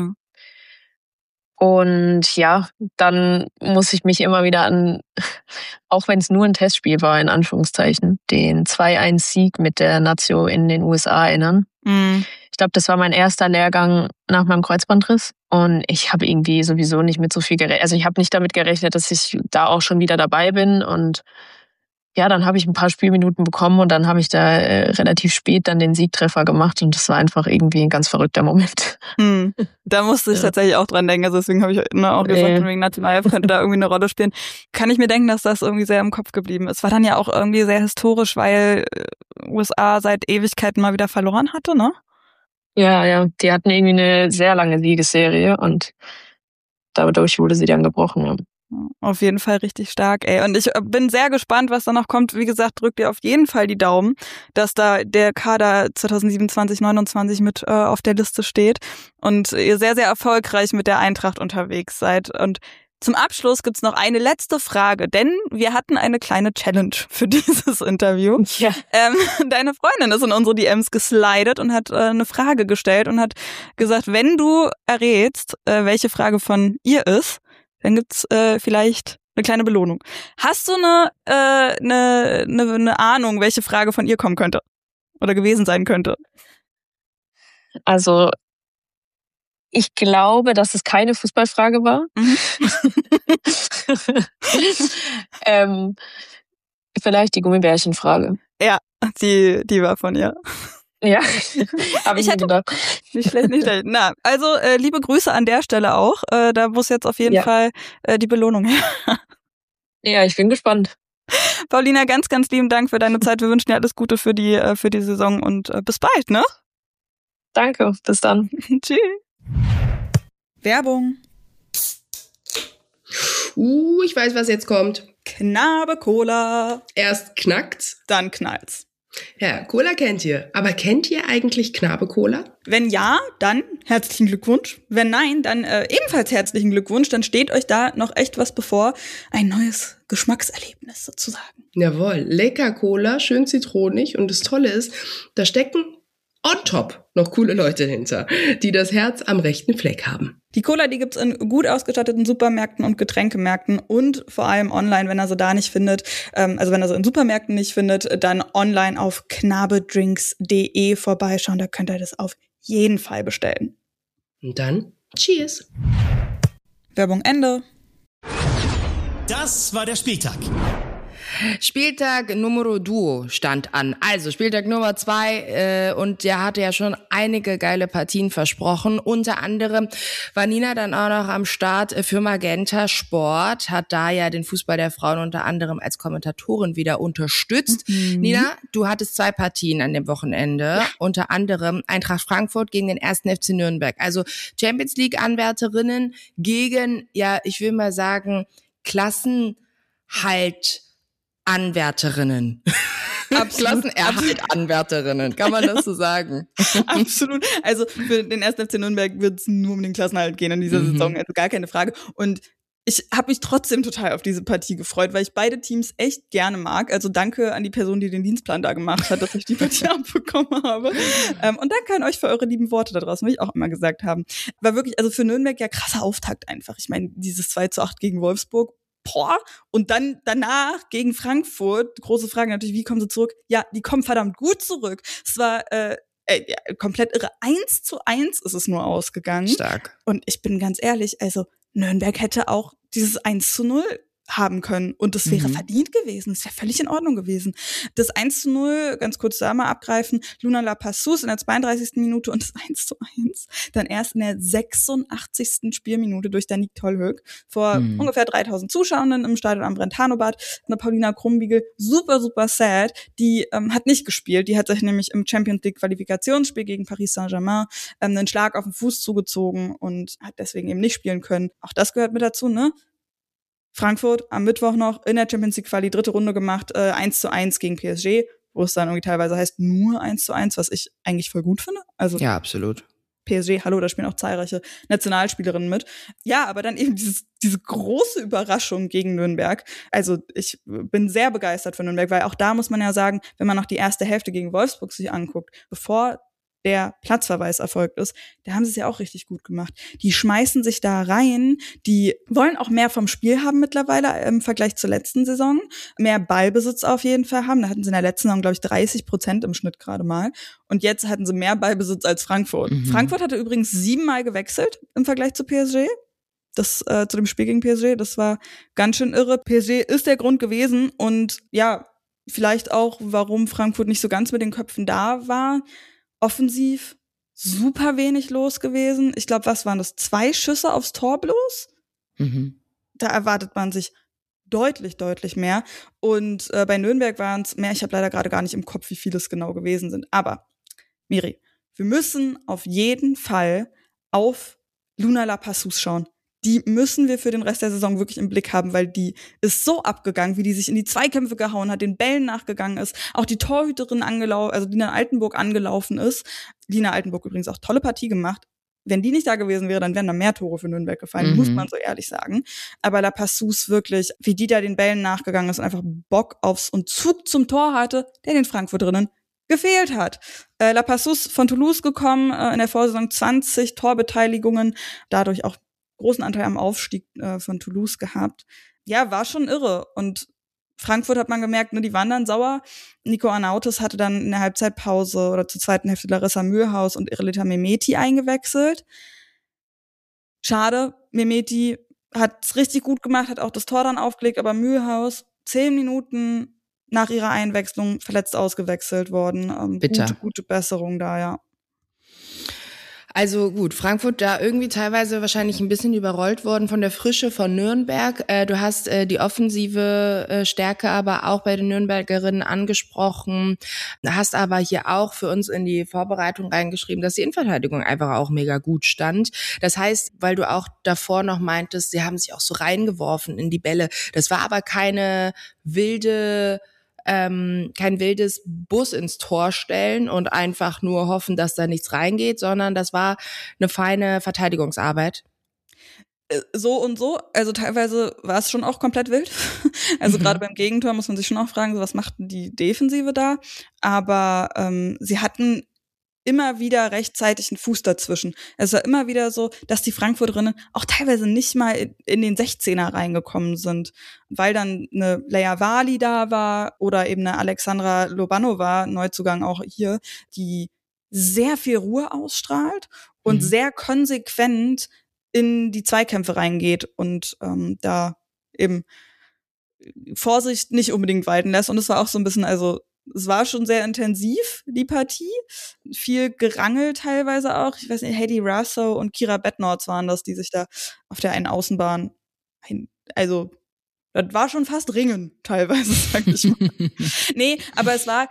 Und ja, dann muss ich mich immer wieder an, auch wenn es nur ein Testspiel war, in Anführungszeichen, den 2-1-Sieg mit der Nazio in den USA erinnern. Ich glaube, das war mein erster Lehrgang nach meinem Kreuzbandriss. Und ich habe irgendwie sowieso nicht mit so viel gerechnet. Also ich habe nicht damit gerechnet, dass ich da auch schon wieder dabei bin. Und ja, dann habe ich ein paar Spielminuten bekommen und dann habe ich da relativ spät dann den Siegtreffer gemacht. Und das war einfach irgendwie ein ganz verrückter Moment. Da musste ich tatsächlich auch dran denken. Also deswegen habe ich auch gesagt, wegen Nationalelf könnte da irgendwie eine Rolle spielen. Kann ich mir denken, dass das irgendwie sehr im Kopf geblieben ist. War dann ja auch irgendwie sehr historisch, weil USA seit Ewigkeiten mal wieder verloren hatte, ne? Ja, die hatten irgendwie eine sehr lange Siegesserie und dadurch wurde sie dann gebrochen. Ja. Auf jeden Fall richtig stark, ey. Und ich bin sehr gespannt, was da noch kommt. Wie gesagt, drückt ihr auf jeden Fall die Daumen, dass da der Kader 2027, 29 mit auf der Liste steht und ihr sehr, sehr erfolgreich mit der Eintracht unterwegs seid. Und zum Abschluss gibt's noch eine letzte Frage, denn wir hatten eine kleine Challenge für dieses Interview. Ja. Deine Freundin ist in unsere DMs geslidet und hat eine Frage gestellt und hat gesagt, wenn du errätst, welche Frage von ihr ist, dann gibt's vielleicht eine kleine Belohnung. Hast du eine Ahnung, welche Frage von ihr kommen könnte oder gewesen sein könnte? Also ich glaube, dass es keine Fußballfrage war. Vielleicht die Gummibärchenfrage. Ja, die war von ihr. Ja, habe ich mir gedacht. Nicht schlecht. Na, also liebe Grüße an der Stelle auch. Da muss jetzt auf jeden Fall die Belohnung her. Ja, ich bin gespannt. Paulina, ganz, ganz lieben Dank für deine Zeit. Wir wünschen dir alles Gute für die Saison und bis bald, ne? Danke, bis dann. Tschüss. Werbung. Ich weiß, was jetzt kommt. Knabe Cola. Erst knackt's, dann knallt's. Ja, Cola kennt ihr. Aber kennt ihr eigentlich Knabe Cola? Wenn ja, dann herzlichen Glückwunsch. Wenn nein, dann ebenfalls herzlichen Glückwunsch. Dann steht euch da noch echt was bevor. Ein neues Geschmackserlebnis sozusagen. Jawohl, lecker Cola, schön zitronig. Und das Tolle ist, da stecken on top noch coole Leute hinter, die das Herz am rechten Fleck haben. Die Cola, die gibt's in gut ausgestatteten Supermärkten und Getränkemärkten und vor allem online, wenn ihr sie da nicht findet. Also wenn ihr sie in Supermärkten nicht findet, dann online auf knabedrinks.de vorbeischauen. Da könnt ihr das auf jeden Fall bestellen. Und dann Cheers. Werbung Ende. Das war der Spieltag. Spieltag Numero Duo stand an. Also Spieltag Nummer 2 und der hatte ja schon einige geile Partien versprochen. Unter anderem war Nina dann auch noch am Start für Magenta Sport, hat da ja den Fußball der Frauen unter anderem als Kommentatorin wieder unterstützt. Nina, du hattest 2 Partien an dem Wochenende, unter anderem Eintracht Frankfurt gegen den 1. FC Nürnberg. Also Champions League Anwärterinnen gegen, ja, ich will mal sagen, Klassenhalt-Anwärterinnen. Klassenerhalt-Anwärterinnen, kann man das so sagen? Absolut. Also für den 1. FC Nürnberg wird es nur um den Klassenerhalt gehen in dieser Saison, also gar keine Frage. Und ich habe mich trotzdem total auf diese Partie gefreut, weil ich beide Teams echt gerne mag. Also danke an die Person, die den Dienstplan da gemacht hat, dass ich die Partie abbekommen habe. Und danke an euch für eure lieben Worte da draußen, will ich auch immer gesagt haben. War wirklich, also für Nürnberg ja krasser Auftakt einfach. Ich meine, dieses 2:8 gegen Wolfsburg, und dann danach gegen Frankfurt, große Frage natürlich, wie kommen sie zurück? Ja, die kommen verdammt gut zurück. Es war komplett irre. 1:1 ist es nur ausgegangen. Stark. Und ich bin ganz ehrlich, also Nürnberg hätte auch dieses 1:0 haben können und das wäre verdient gewesen. Das wäre völlig in Ordnung gewesen. Das 1:0, ganz kurz da mal abgreifen, Luna Lapassus in der 32. Minute und das 1:1 dann erst in der 86. Spielminute durch Danique Tollhöck vor ungefähr 3000 Zuschauenden im Stadion am Brentano-Bad. Eine Paulina Krumbiegel, super, super sad. Die hat nicht gespielt. Die hat sich nämlich im Champions League Qualifikationsspiel gegen Paris Saint-Germain einen Schlag auf den Fuß zugezogen und hat deswegen eben nicht spielen können. Auch das gehört mit dazu, ne? Frankfurt am Mittwoch noch in der Champions League Quali 3. Runde gemacht, 1:1 gegen PSG, wo es dann irgendwie teilweise heißt nur 1:1, was ich eigentlich voll gut finde. Also ja, absolut. PSG, hallo, da spielen auch zahlreiche Nationalspielerinnen mit. Ja, aber dann eben diese große Überraschung gegen Nürnberg. Also ich bin sehr begeistert von Nürnberg, weil auch da muss man ja sagen, wenn man noch die erste Hälfte gegen Wolfsburg sich anguckt, bevor der Platzverweis erfolgt ist, da haben sie es ja auch richtig gut gemacht. Die schmeißen sich da rein, die wollen auch mehr vom Spiel haben mittlerweile im Vergleich zur letzten Saison, mehr Ballbesitz auf jeden Fall haben. Da hatten sie in der letzten Saison, glaube ich, 30% im Schnitt gerade mal. Und jetzt hatten sie mehr Ballbesitz als Frankfurt. Frankfurt hatte übrigens 7-mal gewechselt im Vergleich zu PSG. Das zu dem Spiel gegen PSG, das war ganz schön irre. PSG ist der Grund gewesen und ja, vielleicht auch, warum Frankfurt nicht so ganz mit den Köpfen da war. Offensiv super wenig los gewesen. Ich glaube, was waren das? 2 Schüsse aufs Tor bloß? Da erwartet man sich deutlich, deutlich mehr. Und bei Nürnberg waren es mehr. Ich habe leider gerade gar nicht im Kopf, wie viele es genau gewesen sind. Aber, Miri, wir müssen auf jeden Fall auf Luna Lapassus schauen. Die müssen wir für den Rest der Saison wirklich im Blick haben, weil die ist so abgegangen, wie die sich in die Zweikämpfe gehauen hat, den Bällen nachgegangen ist, auch die Torhüterin also Lina Altenburg angelaufen ist. Lina Altenburg übrigens auch tolle Partie gemacht. Wenn die nicht da gewesen wäre, dann wären da mehr Tore für Nürnberg gefallen, muss man so ehrlich sagen. Aber Lapassus wirklich, wie die da den Bällen nachgegangen ist und einfach Bock aufs und Zug zum Tor hatte, der den Frankfurterinnen gefehlt hat. Lapassus von Toulouse gekommen, in der Vorsaison 20 Torbeteiligungen, dadurch auch großen Anteil am Aufstieg von Toulouse gehabt. Ja, war schon irre. Und Frankfurt hat man gemerkt, ne, die waren dann sauer. Nico Arnautis hatte dann in der Halbzeitpause oder zur zweiten Hälfte Larissa Mühlhaus und Irelita Mehmeti eingewechselt. Schade, Mehmeti hat's richtig gut gemacht, hat auch das Tor dann aufgelegt, aber Mühlhaus 10 Minuten nach ihrer Einwechslung verletzt ausgewechselt worden. Bitter. Gute Besserung da, ja. Also gut, Frankfurt da irgendwie teilweise wahrscheinlich ein bisschen überrollt worden von der Frische von Nürnberg. Du hast die offensive Stärke aber auch bei den Nürnbergerinnen angesprochen, hast aber hier auch für uns in die Vorbereitung reingeschrieben, dass die Innenverteidigung einfach auch mega gut stand. Das heißt, weil du auch davor noch meintest, sie haben sich auch so reingeworfen in die Bälle. Das war aber kein wildes Bus ins Tor stellen und einfach nur hoffen, dass da nichts reingeht, sondern das war eine feine Verteidigungsarbeit. So und so, also teilweise war es schon auch komplett wild. Also gerade beim Gegentor muss man sich schon auch fragen, so was macht denn die Defensive da? Aber sie hatten immer wieder rechtzeitig einen Fuß dazwischen. Es war immer wieder so, dass die Frankfurterinnen auch teilweise nicht mal in den 16er reingekommen sind, weil dann eine Leia Wali da war oder eben eine Alexandra Lobanova, Neuzugang auch hier, die sehr viel Ruhe ausstrahlt und sehr konsequent in die Zweikämpfe reingeht und da eben Vorsicht nicht unbedingt walten lässt. Und es war auch so ein bisschen, also es war schon sehr intensiv, die Partie. Viel Gerangel teilweise auch. Ich weiß nicht, Heidi Russo und Kira Bednorz waren das, die sich da auf der einen Außenbahn also das war schon fast Ringen teilweise, sag ich mal. Nee, aber es war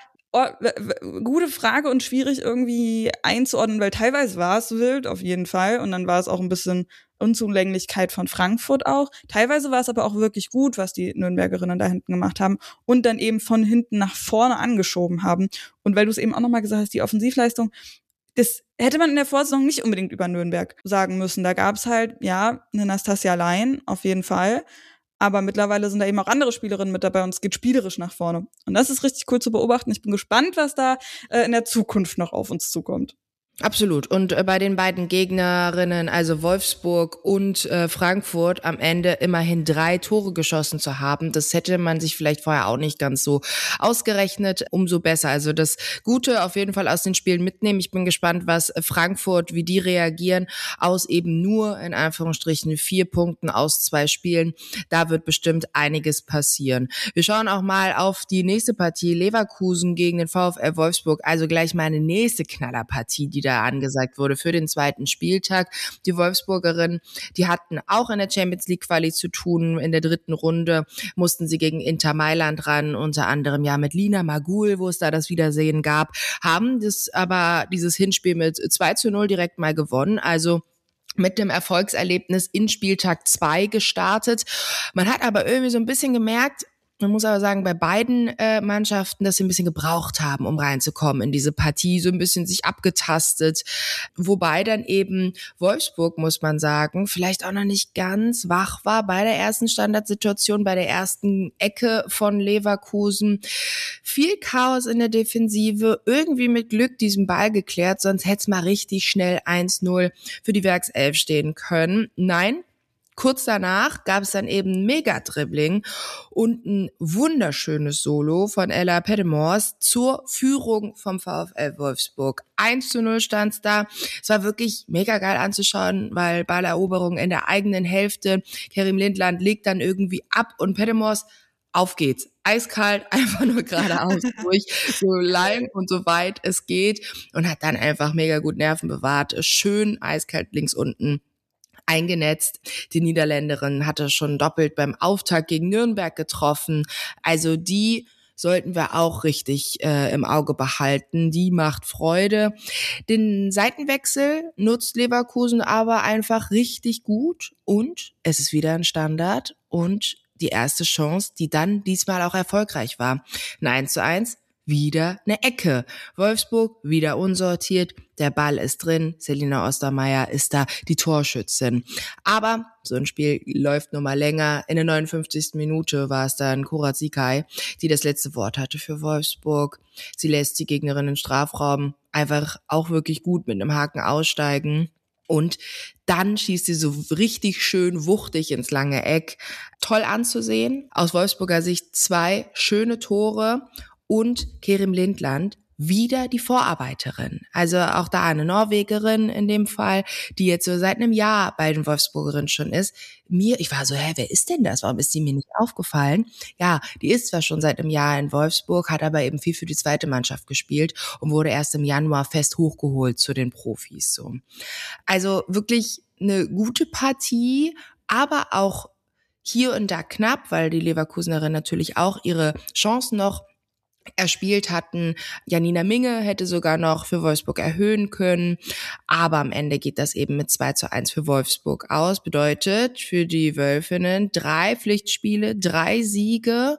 gute Frage und schwierig irgendwie einzuordnen, weil teilweise war es wild, auf jeden Fall. Und dann war es auch ein bisschen Unzulänglichkeit von Frankfurt auch. Teilweise war es aber auch wirklich gut, was die Nürnbergerinnen da hinten gemacht haben und dann eben von hinten nach vorne angeschoben haben. Und weil du es eben auch nochmal gesagt hast, die Offensivleistung, das hätte man in der Vorsaison nicht unbedingt über Nürnberg sagen müssen. Da gab es halt, ja, eine Nastasia Lein, auf jeden Fall. Aber mittlerweile sind da eben auch andere Spielerinnen mit dabei und es geht spielerisch nach vorne. Und das ist richtig cool zu beobachten. Ich bin gespannt, was da in der Zukunft noch auf uns zukommt. Absolut. Und bei den beiden Gegnerinnen, also Wolfsburg und Frankfurt, am Ende immerhin 3 Tore geschossen zu haben, das hätte man sich vielleicht vorher auch nicht ganz so ausgerechnet. Umso besser. Also das Gute auf jeden Fall aus den Spielen mitnehmen. Ich bin gespannt, was Frankfurt, wie die reagieren, aus eben nur, in Anführungsstrichen, 4 Punkten aus 2 Spielen. Da wird bestimmt einiges passieren. Wir schauen auch mal auf die nächste Partie, Leverkusen gegen den VfL Wolfsburg. Also gleich mal eine nächste Knallerpartie, die da angesagt wurde für den 2. Spieltag. Die Wolfsburgerinnen, die hatten auch in der Champions League Quali zu tun. In der 3. Runde mussten sie gegen Inter Mailand ran, unter anderem ja mit Lina Magul, wo es da das Wiedersehen gab, haben das aber dieses Hinspiel mit 2:0 direkt mal gewonnen. Also mit dem Erfolgserlebnis in Spieltag 2 gestartet. Man hat aber irgendwie so ein bisschen gemerkt, man muss aber sagen, bei beiden Mannschaften, dass sie ein bisschen gebraucht haben, um reinzukommen in diese Partie, so ein bisschen sich abgetastet. Wobei dann eben Wolfsburg, muss man sagen, vielleicht auch noch nicht ganz wach war bei der ersten Standardsituation, bei der ersten Ecke von Leverkusen. Viel Chaos in der Defensive, irgendwie mit Glück diesen Ball geklärt, sonst hätte es mal richtig schnell 1:0 für die Werkself stehen können. Nein. Kurz danach gab es dann eben ein Mega-Dribbling und ein wunderschönes Solo von Ella Pedemors zur Führung vom VfL Wolfsburg. 1:0 stand's da. Es war wirklich mega geil anzuschauen, weil Balleroberung in der eigenen Hälfte. Kerim Lindland legt dann irgendwie ab und Pedemors, auf geht's. Eiskalt, einfach nur geradeaus durch, so lang und so weit es geht und hat dann einfach mega gut Nerven bewahrt. Schön eiskalt links unten eingenetzt. Die Niederländerin hatte schon doppelt beim Auftakt gegen Nürnberg getroffen. Also die sollten wir auch richtig im Auge behalten. Die macht Freude. Den Seitenwechsel nutzt Leverkusen aber einfach richtig gut und es ist wieder ein Standard und die erste Chance, die dann diesmal auch erfolgreich war. Ein 1:1. Wieder eine Ecke. Wolfsburg wieder unsortiert. Der Ball ist drin. Selina Ostermeier ist da die Torschützin. Aber so ein Spiel läuft nur mal länger. In der 59. Minute war es dann Kurat Sikai, die das letzte Wort hatte für Wolfsburg. Sie lässt die Gegnerin im Strafraum einfach auch wirklich gut mit einem Haken aussteigen. Und dann schießt sie so richtig schön wuchtig ins lange Eck. Toll anzusehen. Aus Wolfsburger Sicht 2 schöne Tore. Und Kerim Lindland, wieder die Vorarbeiterin. Also auch da eine Norwegerin in dem Fall, die jetzt so seit einem Jahr bei den Wolfsburgerinnen schon ist. Ich war so, wer ist denn das? Warum ist die mir nicht aufgefallen? Ja, die ist zwar schon seit einem Jahr in Wolfsburg, hat aber eben viel für die zweite Mannschaft gespielt und wurde erst im Januar fest hochgeholt zu den Profis. So. Also wirklich eine gute Partie, aber auch hier und da knapp, weil die Leverkusenerinnen natürlich auch ihre Chancen noch erspielt hatten. Janina Minge hätte sogar noch für Wolfsburg erhöhen können, aber am Ende geht das eben mit 2:1 für Wolfsburg aus. Bedeutet für die Wölfinnen 3 Pflichtspiele, 3 Siege.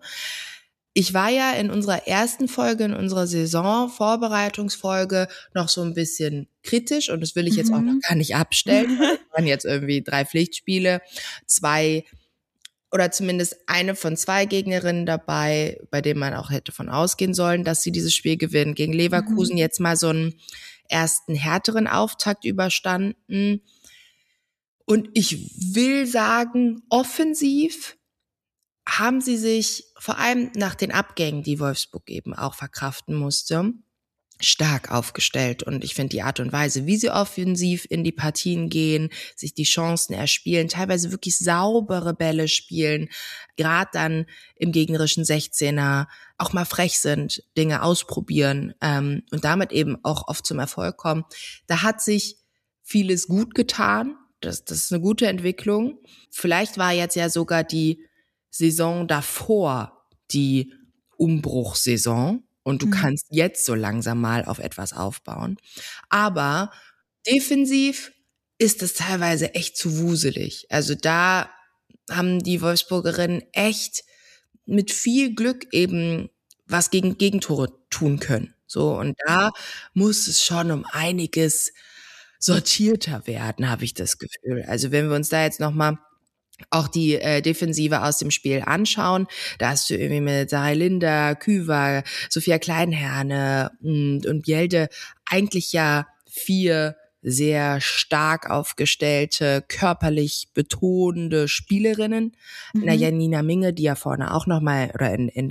Ich war ja in unserer ersten Folge, in unserer Saisonvorbereitungsfolge noch so ein bisschen kritisch und das will ich jetzt auch noch gar nicht abstellen. Es waren jetzt irgendwie 3 Pflichtspiele, 2 oder zumindest eine von 2 Gegnerinnen dabei, bei denen man auch hätte von ausgehen sollen, dass sie dieses Spiel gewinnen. Gegen Leverkusen jetzt mal so einen ersten härteren Auftakt überstanden. Und ich will sagen, offensiv haben sie sich vor allem nach den Abgängen, die Wolfsburg eben auch verkraften musste, stark aufgestellt und ich finde die Art und Weise, wie sie offensiv in die Partien gehen, sich die Chancen erspielen, teilweise wirklich saubere Bälle spielen, gerade dann im gegnerischen 16er auch mal frech sind, Dinge ausprobieren und damit eben auch oft zum Erfolg kommen. Da hat sich vieles gut getan, das ist eine gute Entwicklung. Vielleicht war jetzt ja sogar die Saison davor die Umbruchssaison, und du kannst jetzt so langsam mal auf etwas aufbauen. Aber defensiv ist es teilweise echt zu wuselig. Also da haben die Wolfsburgerinnen echt mit viel Glück eben was gegen Gegentore tun können. So, und da muss es schon um einiges sortierter werden, habe ich das Gefühl. Also wenn wir uns da jetzt nochmal auch die Defensive aus dem Spiel anschauen, da hast du irgendwie mit Sarah Linder, Küver, Sophia Kleinherne und Bjelde eigentlich ja 4 sehr stark aufgestellte, körperlich betonende Spielerinnen. Janina Minge, die ja vorne auch nochmal oder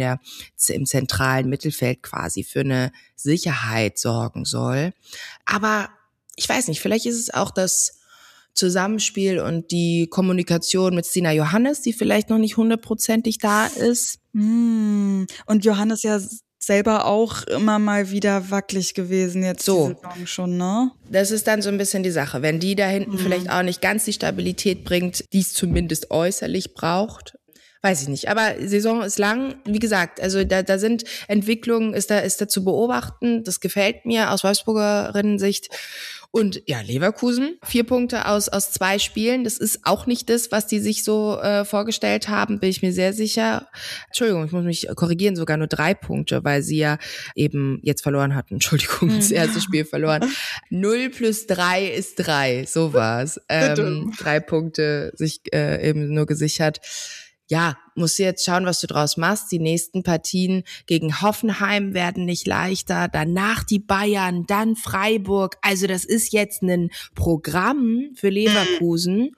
im zentralen Mittelfeld quasi für eine Sicherheit sorgen soll. Aber ich weiß nicht, vielleicht ist es auch das Zusammenspiel und die Kommunikation mit Stina Johannes, die vielleicht noch nicht 100%ig da ist. Und Johannes ja selber auch immer mal wieder wackelig gewesen jetzt so diese Saison schon, ne? Das ist dann so ein bisschen die Sache. Wenn die da hinten vielleicht auch nicht ganz die Stabilität bringt, die es zumindest äußerlich braucht, weiß ich nicht. Aber Saison ist lang. Wie gesagt, also da sind Entwicklungen, ist da zu beobachten. Das gefällt mir aus Wolfsburgerinnen-Sicht. Und ja, Leverkusen, 4 Punkte aus 2 Spielen. Das ist auch nicht das, was die sich so vorgestellt haben, bin ich mir sehr sicher. Entschuldigung, ich muss mich korrigieren, sogar nur 3 Punkte, weil sie ja eben jetzt verloren hatten. Entschuldigung, das erste Spiel verloren. 0 + 3 ist 3, so war's. 3 Punkte sich eben nur gesichert. Ja, musst du jetzt schauen, was du draus machst. Die nächsten Partien gegen Hoffenheim werden nicht leichter. Danach die Bayern, dann Freiburg. Also das ist jetzt ein Programm für Leverkusen.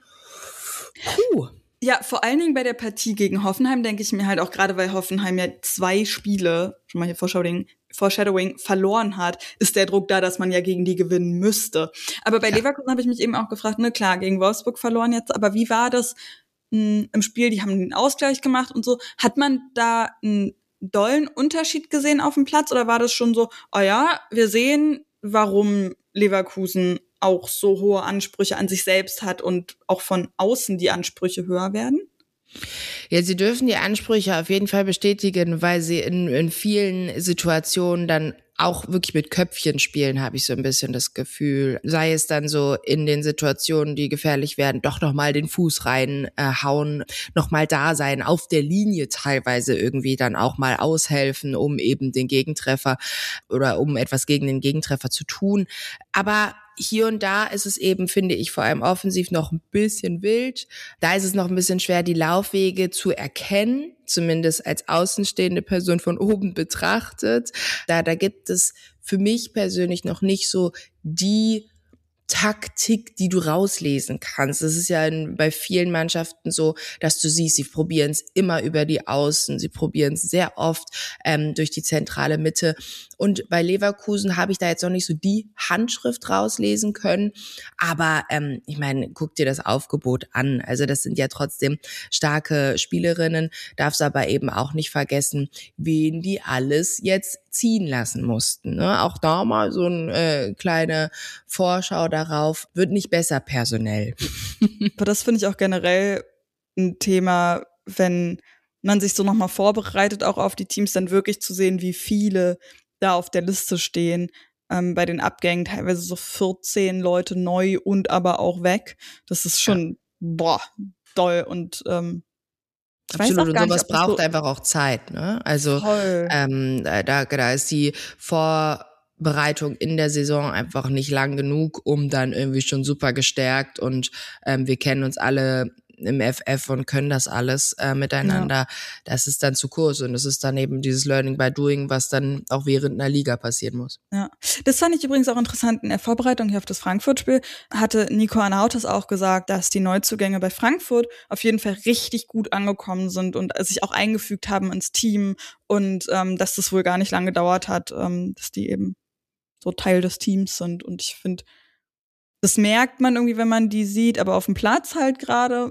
Puh. Ja, vor allen Dingen bei der Partie gegen Hoffenheim denke ich mir halt auch, gerade weil Hoffenheim ja 2 Spiele, schon mal hier Foreshadowing, verloren hat, ist der Druck da, dass man ja gegen die gewinnen müsste. Aber bei Leverkusen habe ich mich eben auch gefragt, ne, klar, gegen Wolfsburg verloren jetzt, aber wie war das im Spiel? Die haben den Ausgleich gemacht und so. Hat man da einen dollen Unterschied gesehen auf dem Platz oder war das schon so, oh ja, wir sehen, warum Leverkusen auch so hohe Ansprüche an sich selbst hat und auch von außen die Ansprüche höher werden? Ja, sie dürfen die Ansprüche auf jeden Fall bestätigen, weil sie in vielen Situationen dann auch wirklich mit Köpfchen spielen, habe ich so ein bisschen das Gefühl. Sei es dann so in den Situationen, die gefährlich werden, doch nochmal den Fuß reinhauen, nochmal da sein, auf der Linie teilweise irgendwie dann auch mal aushelfen, um eben den Gegentreffer oder um etwas gegen den Gegentreffer zu tun. Aber hier und da ist es eben, finde ich, vor allem offensiv noch ein bisschen wild. Da ist es noch ein bisschen schwer, die Laufwege zu erkennen, zumindest als außenstehende Person von oben betrachtet. Da gibt es für mich persönlich noch nicht so die Taktik, die du rauslesen kannst. Das ist ja bei vielen Mannschaften so, dass du siehst, sie probieren es immer über die Außen, sie probieren es sehr oft durch die zentrale Mitte. Und bei Leverkusen habe ich da jetzt noch nicht so die Handschrift rauslesen können. Aber ich meine, guck dir das Aufgebot an. Also das sind ja trotzdem starke Spielerinnen. Darfst aber eben auch nicht vergessen, wen die alles jetzt ziehen lassen mussten. Ne? Auch da mal so eine kleine Vorschau darauf. Wird nicht besser personell. Aber das finde ich auch generell ein Thema, wenn man sich so nochmal vorbereitet, auch auf die Teams, dann wirklich zu sehen, wie viele da auf der Liste stehen, bei den Abgängen, teilweise so 14 Leute neu und aber auch weg. Das ist schon, doll und absolut, und sowas braucht einfach auch Zeit, ne? Also da ist die Vorbereitung in der Saison einfach nicht lang genug, um dann irgendwie schon super gestärkt und wir kennen uns alle im FF und können das alles miteinander. Ja. Das ist dann zu kurz und das ist dann eben dieses Learning by Doing, was dann auch während einer Liga passieren muss. Ja, das fand ich übrigens auch interessant. In der Vorbereitung hier auf das Frankfurt-Spiel hatte Nico Anautas auch gesagt, dass die Neuzugänge bei Frankfurt auf jeden Fall richtig gut angekommen sind und sich auch eingefügt haben ins Team und dass das wohl gar nicht lange gedauert hat, dass die eben so Teil des Teams sind. Und ich finde, das merkt man irgendwie, wenn man die sieht, aber auf dem Platz halt gerade.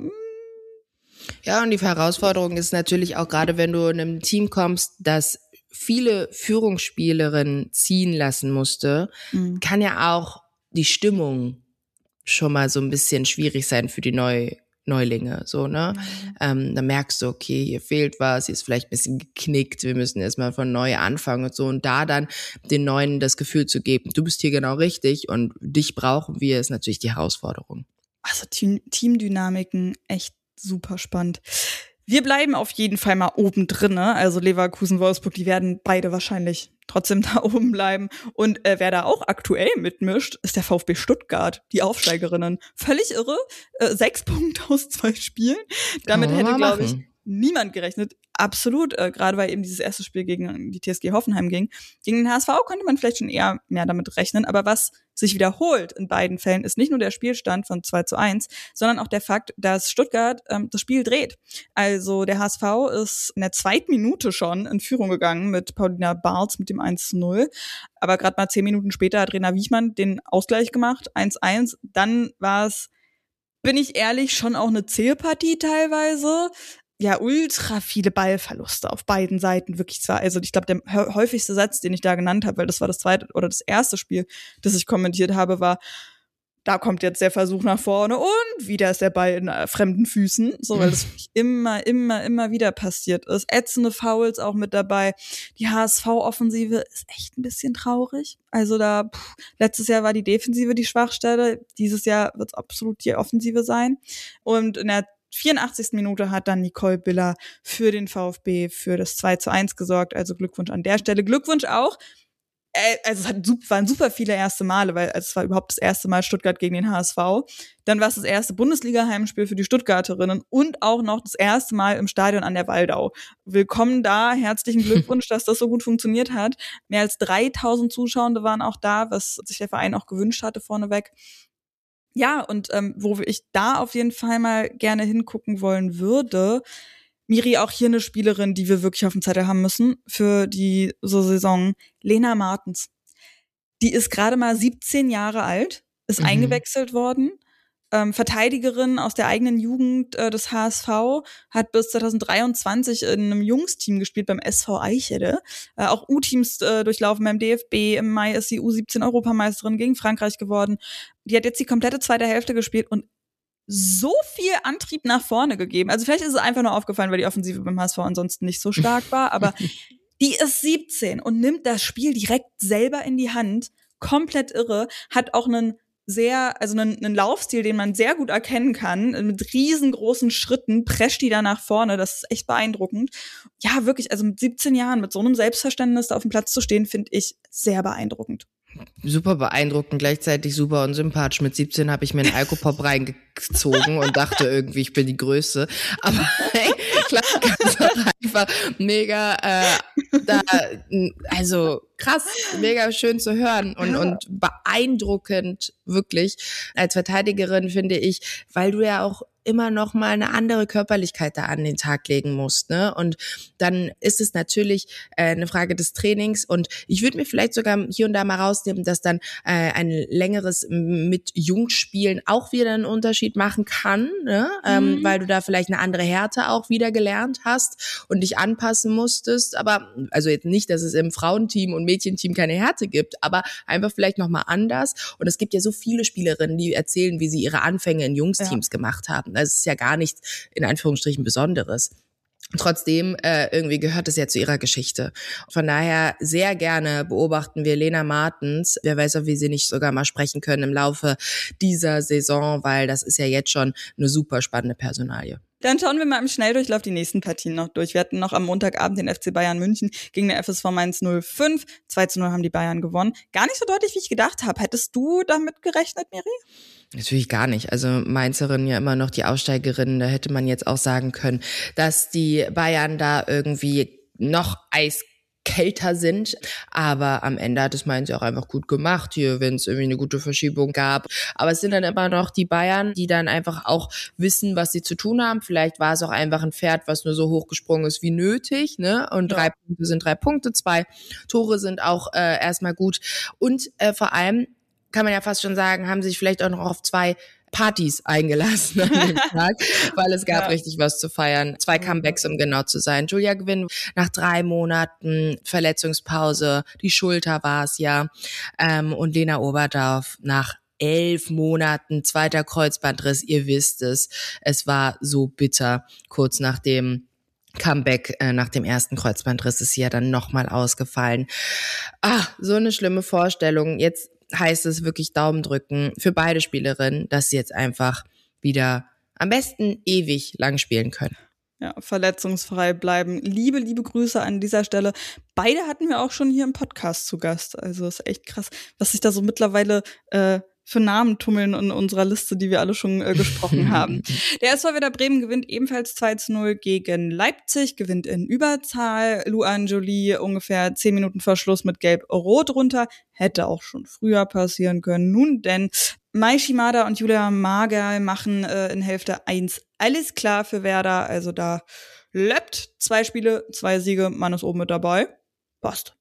Ja, und die Herausforderung ist natürlich auch gerade, wenn du in einem Team kommst, das viele Führungsspielerinnen ziehen lassen musste, kann ja auch die Stimmung schon mal so ein bisschen schwierig sein für die Neulinge, so, ne? Da merkst du, okay, hier fehlt was, hier ist vielleicht ein bisschen geknickt, wir müssen erstmal von neu anfangen und so. Und da dann den Neuen das Gefühl zu geben, du bist hier genau richtig und dich brauchen wir, ist natürlich die Herausforderung. Also Teamdynamiken, echt super spannend. Wir bleiben auf jeden Fall mal oben drin, ne? Also Leverkusen, Wolfsburg, die werden beide wahrscheinlich trotzdem da oben bleiben. Und wer da auch aktuell mitmischt, ist der VfB Stuttgart, die Aufsteigerinnen. Völlig irre. 6 Punkte aus 2 Spielen. Damit hätte, glaube ich, niemand gerechnet. Absolut, gerade weil eben dieses erste Spiel gegen die TSG Hoffenheim ging. Gegen den HSV konnte man vielleicht schon eher mehr damit rechnen, aber was sich wiederholt in beiden Fällen ist nicht nur der Spielstand von 2:1, sondern auch der Fakt, dass Stuttgart das Spiel dreht. Also der HSV ist in der 2. Minute schon in Führung gegangen mit Paulina Bartz mit dem 1:0. Aber gerade mal 10 Minuten später hat Rena Wiechmann den Ausgleich gemacht, 1:1. Dann war es, bin ich ehrlich, schon auch eine Zählpartie teilweise. Ja, ultra viele Ballverluste auf beiden Seiten, wirklich zwar. Also ich glaube, der häufigste Satz, den ich da genannt habe, weil das war das zweite oder das erste Spiel, das ich kommentiert habe, war, da kommt jetzt der Versuch nach vorne und wieder ist der Ball in fremden Füßen. So, weil das immer wieder passiert ist. Ätzende Fouls auch mit dabei. Die HSV-Offensive ist echt ein bisschen traurig. Also letztes Jahr war die Defensive die Schwachstelle. Dieses Jahr wird es absolut die Offensive sein. Und in der 84. Minute hat dann Nicole Biller für den VfB für das 2:1 gesorgt. Also Glückwunsch an der Stelle. Glückwunsch auch. Also waren super viele erste Male, weil es war überhaupt das erste Mal Stuttgart gegen den HSV. Dann war es das erste Bundesliga-Heimspiel für die Stuttgarterinnen und auch noch das erste Mal im Stadion an der Waldau. Willkommen da, herzlichen Glückwunsch, dass das so gut funktioniert hat. Mehr als 3000 Zuschauende waren auch da, was sich der Verein auch gewünscht hatte vorneweg. Ja, und wo ich da auf jeden Fall mal gerne hingucken wollen würde, Miri, auch hier eine Spielerin, die wir wirklich auf dem Zettel haben müssen für die Saison, Lena Martens. Die ist gerade mal 17 Jahre alt, ist eingewechselt worden, Verteidigerin aus der eigenen Jugend des HSV, hat bis 2023 in einem Jungsteam gespielt beim SV Eichede, auch U-Teams durchlaufen beim DFB. Im Mai ist sie U17-Europameisterin gegen Frankreich geworden. Die hat jetzt die komplette zweite Hälfte gespielt und so viel Antrieb nach vorne gegeben. Also vielleicht ist es einfach nur aufgefallen, weil die Offensive beim HSV ansonsten nicht so stark war, aber die ist 17 und nimmt das Spiel direkt selber in die Hand. Komplett irre. Hat auch einen Laufstil, den man sehr gut erkennen kann. Mit riesengroßen Schritten prescht die da nach vorne. Das ist echt beeindruckend. Ja, wirklich, also mit 17 Jahren, mit so einem Selbstverständnis da auf dem Platz zu stehen, finde ich sehr beeindruckend. Super beeindruckend, gleichzeitig super unsympathisch. Mit 17 habe ich mir einen Alkopop reingezogen und dachte irgendwie, ich bin die Größte. Aber hey, klar, ganz einfach mega, also krass, mega schön zu hören und beeindruckend, wirklich. Als Verteidigerin finde ich, weil du ja auch immer noch mal eine andere Körperlichkeit da an den Tag legen musst, ne? Und dann ist es natürlich eine Frage des Trainings und ich würde mir vielleicht sogar hier und da mal rausnehmen, dass dann ein längeres mit Jungspielen auch wieder einen Unterschied machen kann, ne? Weil du da vielleicht eine andere Härte auch wieder gelernt hast und dich anpassen musstest, aber also jetzt nicht, dass es im Frauenteam und Mädchenteam keine Härte gibt, aber einfach vielleicht noch mal anders und es gibt ja so viele Spielerinnen, die erzählen, wie sie ihre Anfänge in Jungsteams gemacht haben. Also es ist ja gar nichts, in Anführungsstrichen, Besonderes. Trotzdem, irgendwie gehört es ja zu ihrer Geschichte. Von daher sehr gerne beobachten wir Lena Martens. Wer weiß, ob wir sie nicht sogar mal sprechen können im Laufe dieser Saison, weil das ist ja jetzt schon eine super spannende Personalie. Dann schauen wir mal im Schnelldurchlauf die nächsten Partien noch durch. Wir hatten noch am Montagabend den FC Bayern München gegen den FSV Mainz 05. 2:0 haben die Bayern gewonnen. Gar nicht so deutlich, wie ich gedacht habe. Hättest du damit gerechnet, Miri? Natürlich gar nicht. Also Mainzerinnen ja immer noch die Aussteigerinnen. Da hätte man jetzt auch sagen können, dass die Bayern da irgendwie noch kälter sind. Aber am Ende hat es Mainz auch einfach gut gemacht hier, wenn es irgendwie eine gute Verschiebung gab. Aber es sind dann immer noch die Bayern, die dann einfach auch wissen, was sie zu tun haben. Vielleicht war es auch einfach ein Pferd, was nur so hochgesprungen ist wie nötig, ne? Und 3 Punkte sind 3 Punkte, 2 Tore sind auch erstmal gut. Und vor allem kann man ja fast schon sagen, haben sich vielleicht auch noch auf 2 Partys eingelassen an dem Tag, weil es gab richtig was zu feiern. 2 Comebacks, um genau zu sein. Julia Gwynn nach 3 Monaten Verletzungspause, die Schulter war es ja, und Lena Oberdorf nach 11 Monaten, 2. Kreuzbandriss, ihr wisst es. Es war so bitter, kurz nach dem Comeback, nach dem ersten Kreuzbandriss ist sie ja dann nochmal ausgefallen. So eine schlimme Vorstellung. Jetzt heißt es wirklich Daumen drücken für beide Spielerinnen, dass sie jetzt einfach wieder am besten ewig lang spielen können. Ja, verletzungsfrei bleiben. Liebe Grüße an dieser Stelle. Beide hatten wir auch schon hier im Podcast zu Gast. Also ist echt krass, was sich da so mittlerweile für Namen tummeln in unserer Liste, die wir alle schon gesprochen haben. Der SV Werder Bremen gewinnt ebenfalls 2-0 gegen Leipzig, gewinnt in Überzahl. Luan Jolie ungefähr 10 Minuten vor Schluss mit Gelb-Rot runter. Hätte auch schon früher passieren können. Nun denn, Mai Shimada und Julia Magerl machen in Hälfte 1 alles klar für Werder. Also da läuft 2 Spiele, 2 Siege, man ist oben mit dabei. Passt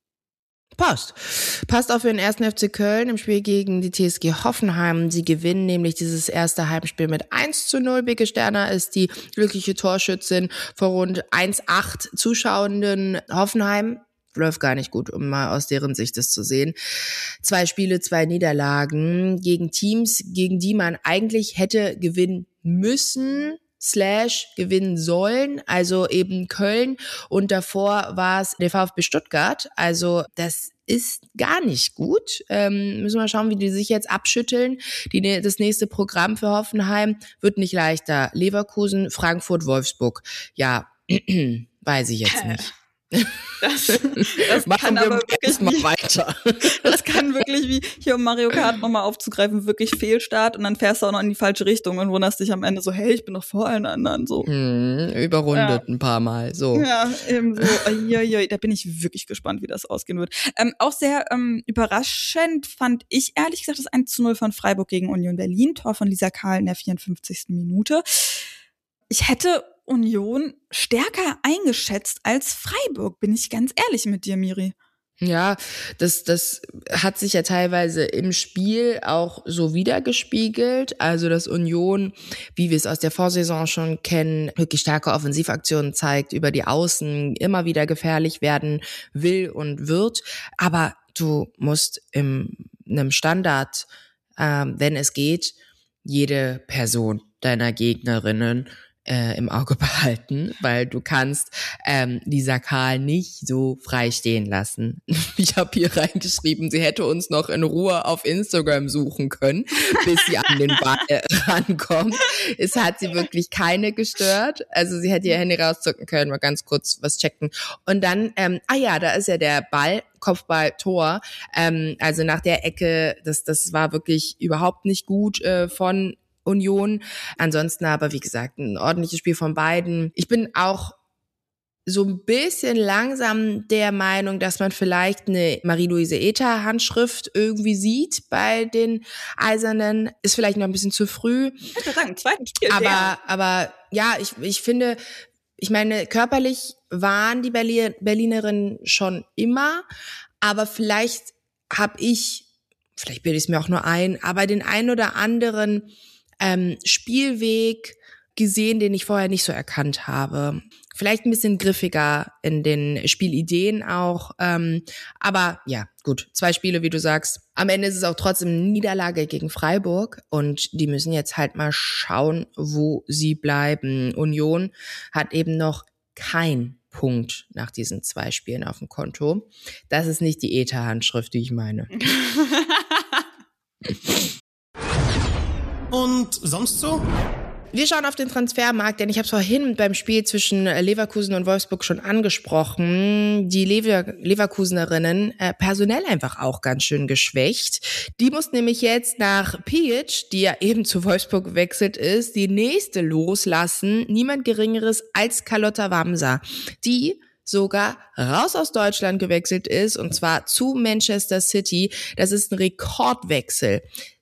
auch für den 1. FC Köln im Spiel gegen die TSG Hoffenheim. Sie gewinnen nämlich dieses erste Heimspiel mit 1-0. Beke Sterner ist die glückliche Torschützin vor rund 1,8 Zuschauenden. Hoffenheim läuft gar nicht gut, um mal aus deren Sicht das zu sehen. 2 Spiele, 2 Niederlagen gegen Teams, gegen die man eigentlich hätte gewinnen müssen / gewinnen sollen, also eben Köln, und davor war es der VfB Stuttgart, also das ist gar nicht gut. Müssen wir schauen, wie die sich jetzt abschütteln. Das nächste Programm für Hoffenheim wird nicht leichter. Leverkusen, Frankfurt, Wolfsburg. Ja, weiß ich jetzt nicht. Das machen kann wir aber wirklich mal weiter. Das kann wirklich, wie hier um Mario Kart nochmal aufzugreifen, wirklich Fehlstart, und dann fährst du auch noch in die falsche Richtung und wunderst dich am Ende so, hey, ich bin doch vor allen anderen, so. Überrundet ein paar Mal, so. Ja, eben so. Da bin ich wirklich gespannt, wie das ausgehen wird. Auch sehr überraschend fand ich ehrlich gesagt das 1-0 von Freiburg gegen Union Berlin, Tor von Lisa Kahl in der 54. Minute. Ich hätte Union stärker eingeschätzt als Freiburg, bin ich ganz ehrlich mit dir, Miri. Ja, das hat sich ja teilweise im Spiel auch so wiedergespiegelt. Also, dass Union, wie wir es aus der Vorsaison schon kennen, wirklich starke Offensivaktionen zeigt, über die Außen immer wieder gefährlich werden will und wird. Aber du musst in einem Standard, wenn es geht, jede Person deiner Gegnerinnen im Auge behalten, weil du kannst Lisa Kahl nicht so frei stehen lassen. Ich habe hier reingeschrieben, sie hätte uns noch in Ruhe auf Instagram suchen können, bis sie an den Ball rankommt. Es hat sie wirklich keine gestört. Also sie hätte ihr Handy rauszucken können, mal ganz kurz was checken. Und dann, da ist ja der Ball, Kopfball, Tor. Also nach der Ecke, das war wirklich überhaupt nicht gut von Union. Ansonsten aber, wie gesagt, ein ordentliches Spiel von beiden. Ich bin auch so ein bisschen langsam der Meinung, dass man vielleicht eine Marie-Louise Ether-Handschrift irgendwie sieht bei den Eisernen. Ist vielleicht noch ein bisschen zu früh. Ich würde sagen, im zweiten Spiel. Aber ja, ich finde, ich meine, körperlich waren die Berlinerinnen schon immer, aber vielleicht bilde ich es mir auch nur ein, aber den einen oder anderen Spielweg gesehen, den ich vorher nicht so erkannt habe. Vielleicht ein bisschen griffiger in den Spielideen auch. Aber ja, gut, 2 Spiele, wie du sagst. Am Ende ist es auch trotzdem eine Niederlage gegen Freiburg. Und die müssen jetzt halt mal schauen, wo sie bleiben. Union hat eben noch kein Punkt nach diesen 2 Spielen auf dem Konto. Das ist nicht die ETA-Handschrift, die ich meine. Und sonst so? Wir schauen auf den Transfermarkt, denn ich habe es vorhin beim Spiel zwischen Leverkusen und Wolfsburg schon angesprochen. Die Leverkusenerinnen personell einfach auch ganz schön geschwächt. Die mussten nämlich jetzt nach Pijic, die ja eben zu Wolfsburg gewechselt ist, die nächste loslassen. Niemand Geringeres als Carlotta Wamser. Die sogar raus aus Deutschland gewechselt ist, und zwar zu Manchester City. Das ist ein Rekordwechsel.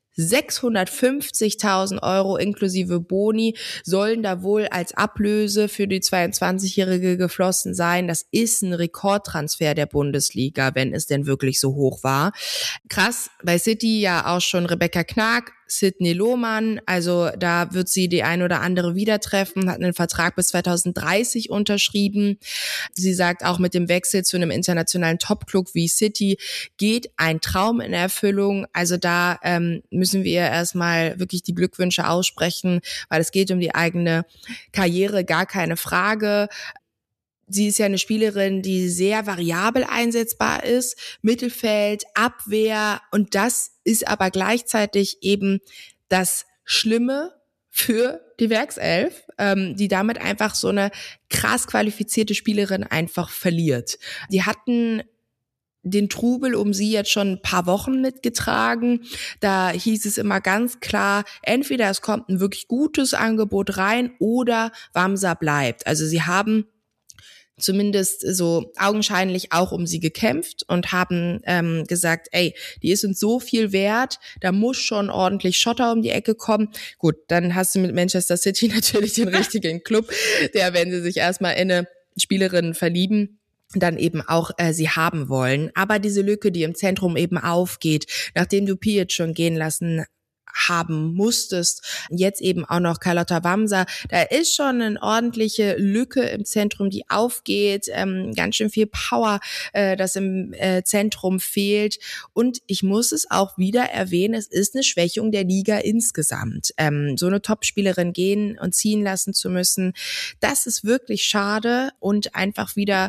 650.000 € inklusive Boni sollen da wohl als Ablöse für die 22-Jährige geflossen sein. Das ist ein Rekordtransfer der Bundesliga, wenn es denn wirklich so hoch war. Krass, bei City ja auch schon Rebecca Knag, Sidney Lohmann, also da wird sie die ein oder andere wieder treffen, hat einen Vertrag bis 2030 unterschrieben. Sie sagt auch, mit dem Wechsel zu einem internationalen Topclub wie City geht ein Traum in Erfüllung. Also da müssen wir erstmal wirklich die Glückwünsche aussprechen, weil es geht um die eigene Karriere, gar keine Frage. Sie ist ja eine Spielerin, die sehr variabel einsetzbar ist, Mittelfeld, Abwehr, und das ist aber gleichzeitig eben das Schlimme für die Werkself, die damit einfach so eine krass qualifizierte Spielerin einfach verliert. Die hatten den Trubel um sie jetzt schon ein paar Wochen mitgetragen. Da hieß es immer ganz klar, entweder es kommt ein wirklich gutes Angebot rein oder Wamsa bleibt. Also sie haben zumindest so augenscheinlich auch um sie gekämpft und haben gesagt, ey, die ist uns so viel wert, da muss schon ordentlich Schotter um die Ecke kommen. Gut, dann hast du mit Manchester City natürlich den richtigen Club, der, wenn sie sich erstmal in eine Spielerin verlieben, dann eben auch sie haben wollen. Aber diese Lücke, die im Zentrum eben aufgeht, nachdem du Pietsch schon gehen lassen haben musstest, jetzt eben auch noch Carlotta Wamsa, da ist schon eine ordentliche Lücke im Zentrum, die aufgeht, ganz schön viel Power, das im Zentrum fehlt, und ich muss es auch wieder erwähnen, es ist eine Schwächung der Liga insgesamt. So eine Topspielerin gehen und ziehen lassen zu müssen, das ist wirklich schade und einfach wieder,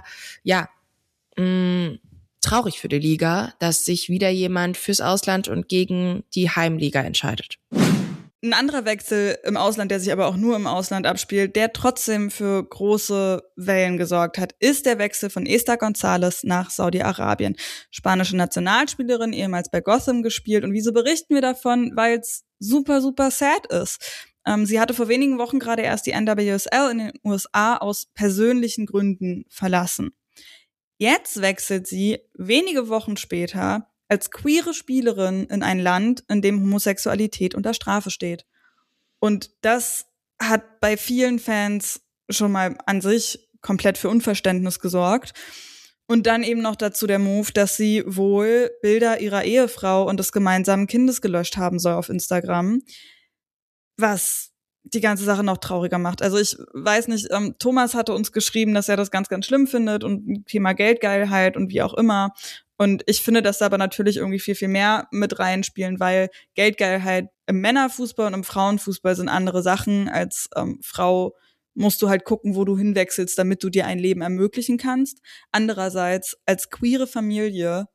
traurig für die Liga, dass sich wieder jemand fürs Ausland und gegen die Heimliga entscheidet. Ein anderer Wechsel im Ausland, der sich aber auch nur im Ausland abspielt, der trotzdem für große Wellen gesorgt hat, ist der Wechsel von Esther González nach Saudi-Arabien. Spanische Nationalspielerin, ehemals bei Gotham gespielt. Und wieso berichten wir davon? Weil es super, super sad ist. Sie hatte vor wenigen Wochen gerade erst die NWSL in den USA aus persönlichen Gründen verlassen. Jetzt wechselt sie wenige Wochen später als queere Spielerin in ein Land, in dem Homosexualität unter Strafe steht. Und das hat bei vielen Fans schon mal an sich komplett für Unverständnis gesorgt. Und dann eben noch dazu der Move, dass sie wohl Bilder ihrer Ehefrau und des gemeinsamen Kindes gelöscht haben soll auf Instagram, was die ganze Sache noch trauriger macht. Also ich weiß nicht, Thomas hatte uns geschrieben, dass er das ganz, ganz schlimm findet und Thema Geldgeilheit und wie auch immer. Und ich finde, dass da aber natürlich irgendwie viel, viel mehr mit reinspielen, weil Geldgeilheit im Männerfußball und im Frauenfußball sind andere Sachen. Als Frau musst du halt gucken, wo du hinwechselst, damit du dir ein Leben ermöglichen kannst. Andererseits, als queere Familie,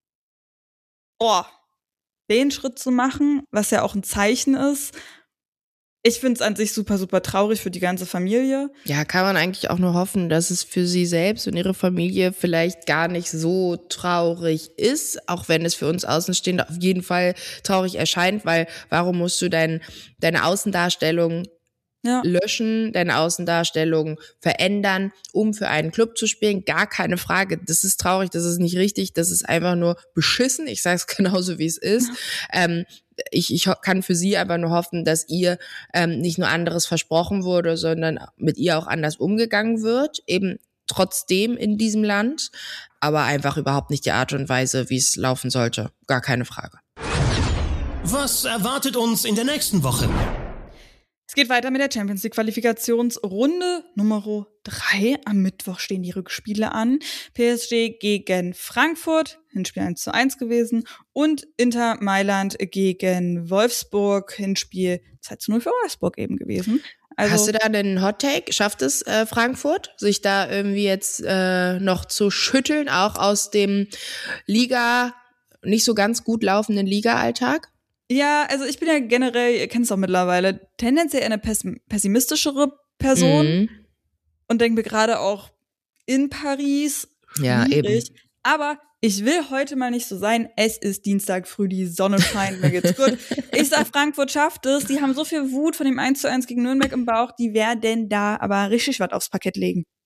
den Schritt zu machen, was ja auch ein Zeichen ist. Ich finde es an sich super, super traurig für die ganze Familie. Ja, kann man eigentlich auch nur hoffen, dass es für sie selbst und ihre Familie vielleicht gar nicht so traurig ist, auch wenn es für uns Außenstehende auf jeden Fall traurig erscheint, weil warum musst du deine Außendarstellung löschen, deine Außendarstellung verändern, um für einen Club zu spielen? Gar keine Frage. Das ist traurig, das ist nicht richtig, das ist einfach nur beschissen. Ich sage es genauso, wie es ist. Ich kann für sie aber nur hoffen, dass ihr nicht nur anderes versprochen wurde, sondern mit ihr auch anders umgegangen wird, eben trotzdem in diesem Land, aber einfach überhaupt nicht die Art und Weise, wie es laufen sollte. Gar keine Frage. Was erwartet uns in der nächsten Woche? Es geht weiter mit der Champions-League-Qualifikationsrunde Nummer 3. Am Mittwoch stehen die Rückspiele an. PSG gegen Frankfurt, Hinspiel 1:1 gewesen. Und Inter Mailand gegen Wolfsburg, Hinspiel 2:0 für Wolfsburg eben gewesen. Also, hast du da einen Hot-Take? Schafft es Frankfurt, sich da irgendwie jetzt noch zu schütteln, auch aus dem nicht so ganz gut laufenden Liga-Alltag? Ja, also ich bin ja generell, ihr kennt es auch mittlerweile, tendenziell eine pessimistischere Person und denke mir gerade auch in Paris, ja, schwierig. Eben. Aber ich will heute mal nicht so sein, es ist Dienstag früh, die Sonne scheint, mir geht's gut. Ich sag, Frankfurt schafft es, die haben so viel Wut von dem 1:1 gegen Nürnberg im Bauch, die werden da aber richtig was aufs Parkett legen.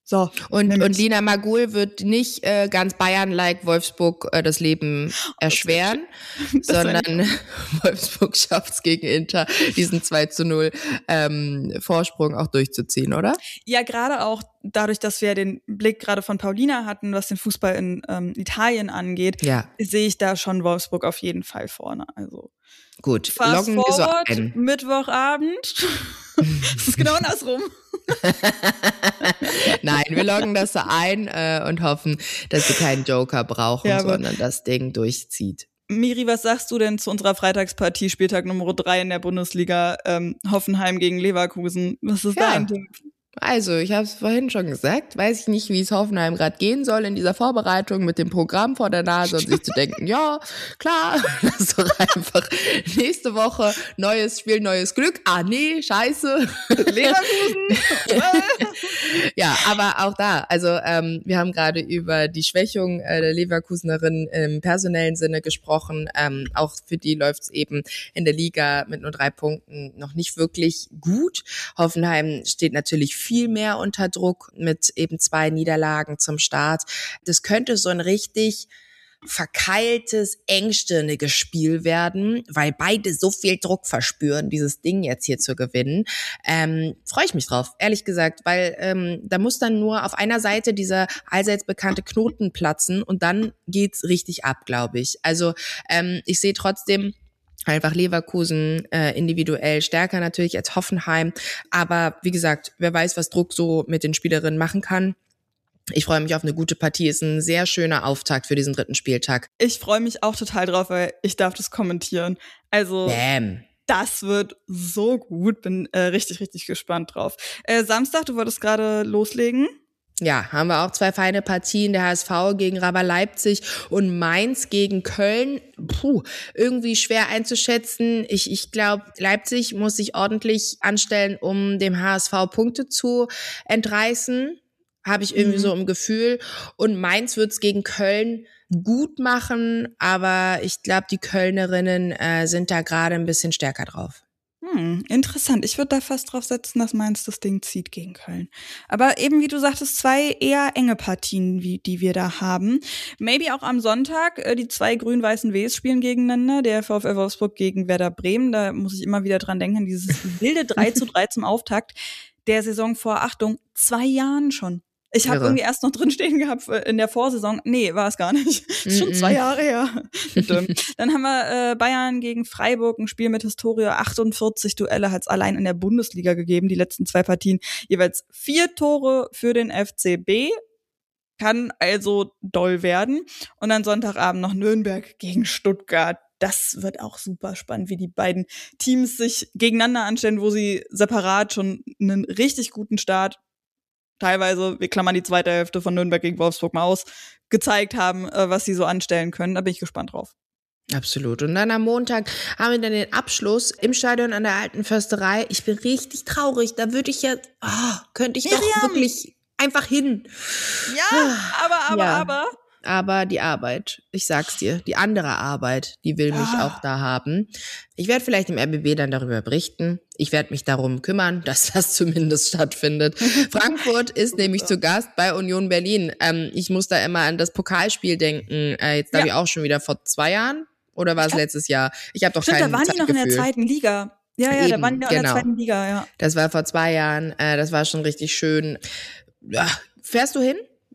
So. Und Lina Magul wird nicht ganz Bayern-like Wolfsburg das Leben erschweren, sondern Wolfsburg schafft es gegen Inter, diesen 2:0 Vorsprung auch durchzuziehen, oder? Ja, gerade auch dadurch, dass wir den Blick gerade von Paulina hatten, was den Fußball in Italien angeht, sehe ich da schon Wolfsburg auf jeden Fall vorne. Also gut, loggen wir so ein. Mittwochabend. Das ist genau andersrum. Nein, wir loggen das so ein und hoffen, dass sie keinen Joker brauchen, sondern das Ding durchzieht. Miri, was sagst du denn zu unserer Freitagspartie, Spieltag Nummer 3 in der Bundesliga, Hoffenheim gegen Leverkusen? Was ist dein Tipp? Also, ich habe es vorhin schon gesagt, weiß ich nicht, wie es Hoffenheim gerade gehen soll in dieser Vorbereitung mit dem Programm vor der Nase und sich zu denken, ja, klar, das ist doch einfach nächste Woche neues Spiel, neues Glück. Ah, nee, scheiße. Leverkusen. Ja, aber auch da, also wir haben gerade über die Schwächung der Leverkusenerin im personellen Sinne gesprochen. Auch für die läuft's eben in der Liga mit nur 3 Punkten noch nicht wirklich gut. Hoffenheim steht natürlich viel mehr unter Druck mit eben 2 Niederlagen zum Start. Das könnte so ein richtig verkeiltes, engstirniges Spiel werden, weil beide so viel Druck verspüren, dieses Ding jetzt hier zu gewinnen. Freue ich mich drauf, ehrlich gesagt, weil da muss dann nur auf einer Seite dieser allseits bekannte Knoten platzen und dann geht's richtig ab, glaube ich. Also ich sehe trotzdem einfach Leverkusen individuell stärker natürlich als Hoffenheim. Aber wie gesagt, wer weiß, was Druck so mit den Spielerinnen machen kann. Ich freue mich auf eine gute Partie. Ist ein sehr schöner Auftakt für diesen 3. Spieltag. Ich freue mich auch total drauf, weil ich darf das kommentieren. Also das wird so gut. Bin richtig, richtig gespannt drauf. Samstag, du wolltest gerade loslegen. Ja, haben wir auch 2 feine Partien, der HSV gegen RB Leipzig und Mainz gegen Köln. Irgendwie schwer einzuschätzen. Ich glaube, Leipzig muss sich ordentlich anstellen, um dem HSV Punkte zu entreißen. Habe ich irgendwie so im Gefühl. Und Mainz wird's gegen Köln gut machen, aber ich glaube, die Kölnerinnen sind da gerade ein bisschen stärker drauf. Interessant. Ich würde da fast drauf setzen, dass Mainz das Ding zieht gegen Köln. Aber eben, wie du sagtest, 2 eher enge Partien, die wir da haben. Maybe auch am Sonntag, die 2 grün-weißen Ws spielen gegeneinander, der VfL Wolfsburg gegen Werder Bremen. Da muss ich immer wieder dran denken, dieses wilde 3:3 zum Auftakt der Saison vor, Achtung, 2 Jahren schon. Ich habe irgendwie erst noch drin stehen gehabt in der Vorsaison. Nee, war es gar nicht. Ist schon 2 Jahre her. Dann haben wir Bayern gegen Freiburg, ein Spiel mit Historie. 48 Duelle hat es allein in der Bundesliga gegeben. Die letzten 2 Partien jeweils 4 Tore für den FCB. Kann also doll werden. Und dann Sonntagabend noch Nürnberg gegen Stuttgart. Das wird auch super spannend, wie die beiden Teams sich gegeneinander anstellen, wo sie separat schon einen richtig guten Start teilweise, wir klammern die zweite Hälfte von Nürnberg gegen Wolfsburg mal aus, gezeigt haben, was sie so anstellen können. Da bin ich gespannt drauf. Absolut. Und dann am Montag haben wir dann den Abschluss im Stadion an der Alten Försterei. Ich bin richtig traurig. Da würde ich könnte ich doch wirklich einfach hin. Ja, aber. Aber die Arbeit, ich sag's dir, die andere Arbeit, die will mich auch da haben. Ich werde vielleicht im RBB dann darüber berichten. Ich werde mich darum kümmern, dass das zumindest stattfindet. Frankfurt ist nämlich zu Gast bei Union Berlin. Ich muss da immer an das Pokalspiel denken. Jetzt glaube ich auch schon wieder vor 2 Jahren. Oder war es letztes Jahr? Ich habe doch kein Zeitgefühl. Da waren die noch in der 2. Liga. Ja, Eben, da waren die noch in der 2. Liga, ja. Das war vor 2 Jahren. Das war schon richtig schön. Ja, fährst du hin?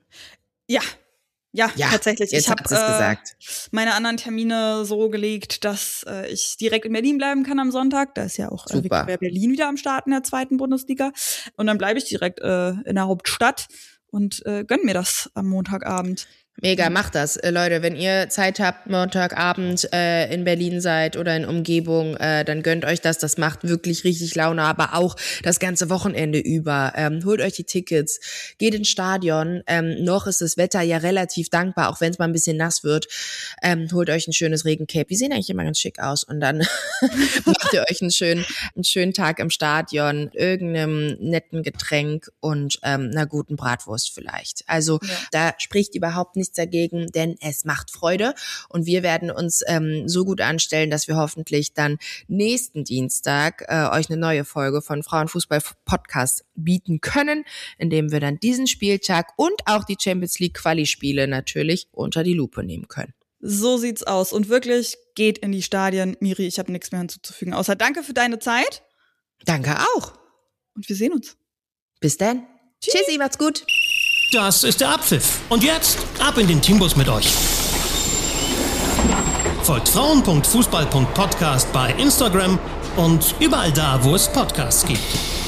Ja, tatsächlich. Jetzt ich habe gesagt. Meine anderen Termine so gelegt, dass ich direkt in Berlin bleiben kann am Sonntag. Da ist ja auch Viktoria Berlin wieder am Start in der 2. Bundesliga. Und dann bleibe ich direkt in der Hauptstadt und gönn mir das am Montagabend. Mega, macht das. Leute, wenn ihr Zeit habt, Montagabend in Berlin seid oder in Umgebung, dann gönnt euch das. Das macht wirklich richtig Laune, aber auch das ganze Wochenende über. Holt euch die Tickets, geht ins Stadion. Noch ist das Wetter ja relativ dankbar, auch wenn es mal ein bisschen nass wird. Holt euch ein schönes Regencape. Die sehen eigentlich immer ganz schick aus. Und dann macht ihr euch einen schönen Tag im Stadion, irgendeinem netten Getränk und einer guten Bratwurst vielleicht. Also da spricht überhaupt nicht nichts dagegen, denn es macht Freude und wir werden uns so gut anstellen, dass wir hoffentlich dann nächsten Dienstag euch eine neue Folge von Frauenfußball-Podcast bieten können, indem wir dann diesen Spieltag und auch die Champions League Quali-Spiele natürlich unter die Lupe nehmen können. So sieht's aus. Und wirklich, geht in die Stadien. Miri, ich habe nichts mehr hinzuzufügen, außer danke für deine Zeit. Danke auch. Und wir sehen uns. Bis dann. Tschüssi, macht's gut. Das ist der Abpfiff. Und jetzt ab in den Teambus mit euch. Folgt frauen.fußball.podcast bei Instagram und überall da, wo es Podcasts gibt.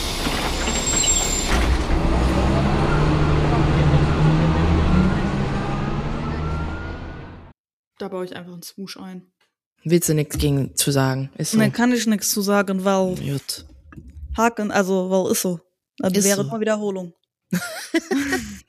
Da baue ich einfach einen Swoosh ein. Willst du nichts gegen zu sagen? Ist so. Dann kann ich nichts zu sagen, weil Gut. Haken, also weil ist so. Das Ist wäre so. nur Wiederholung.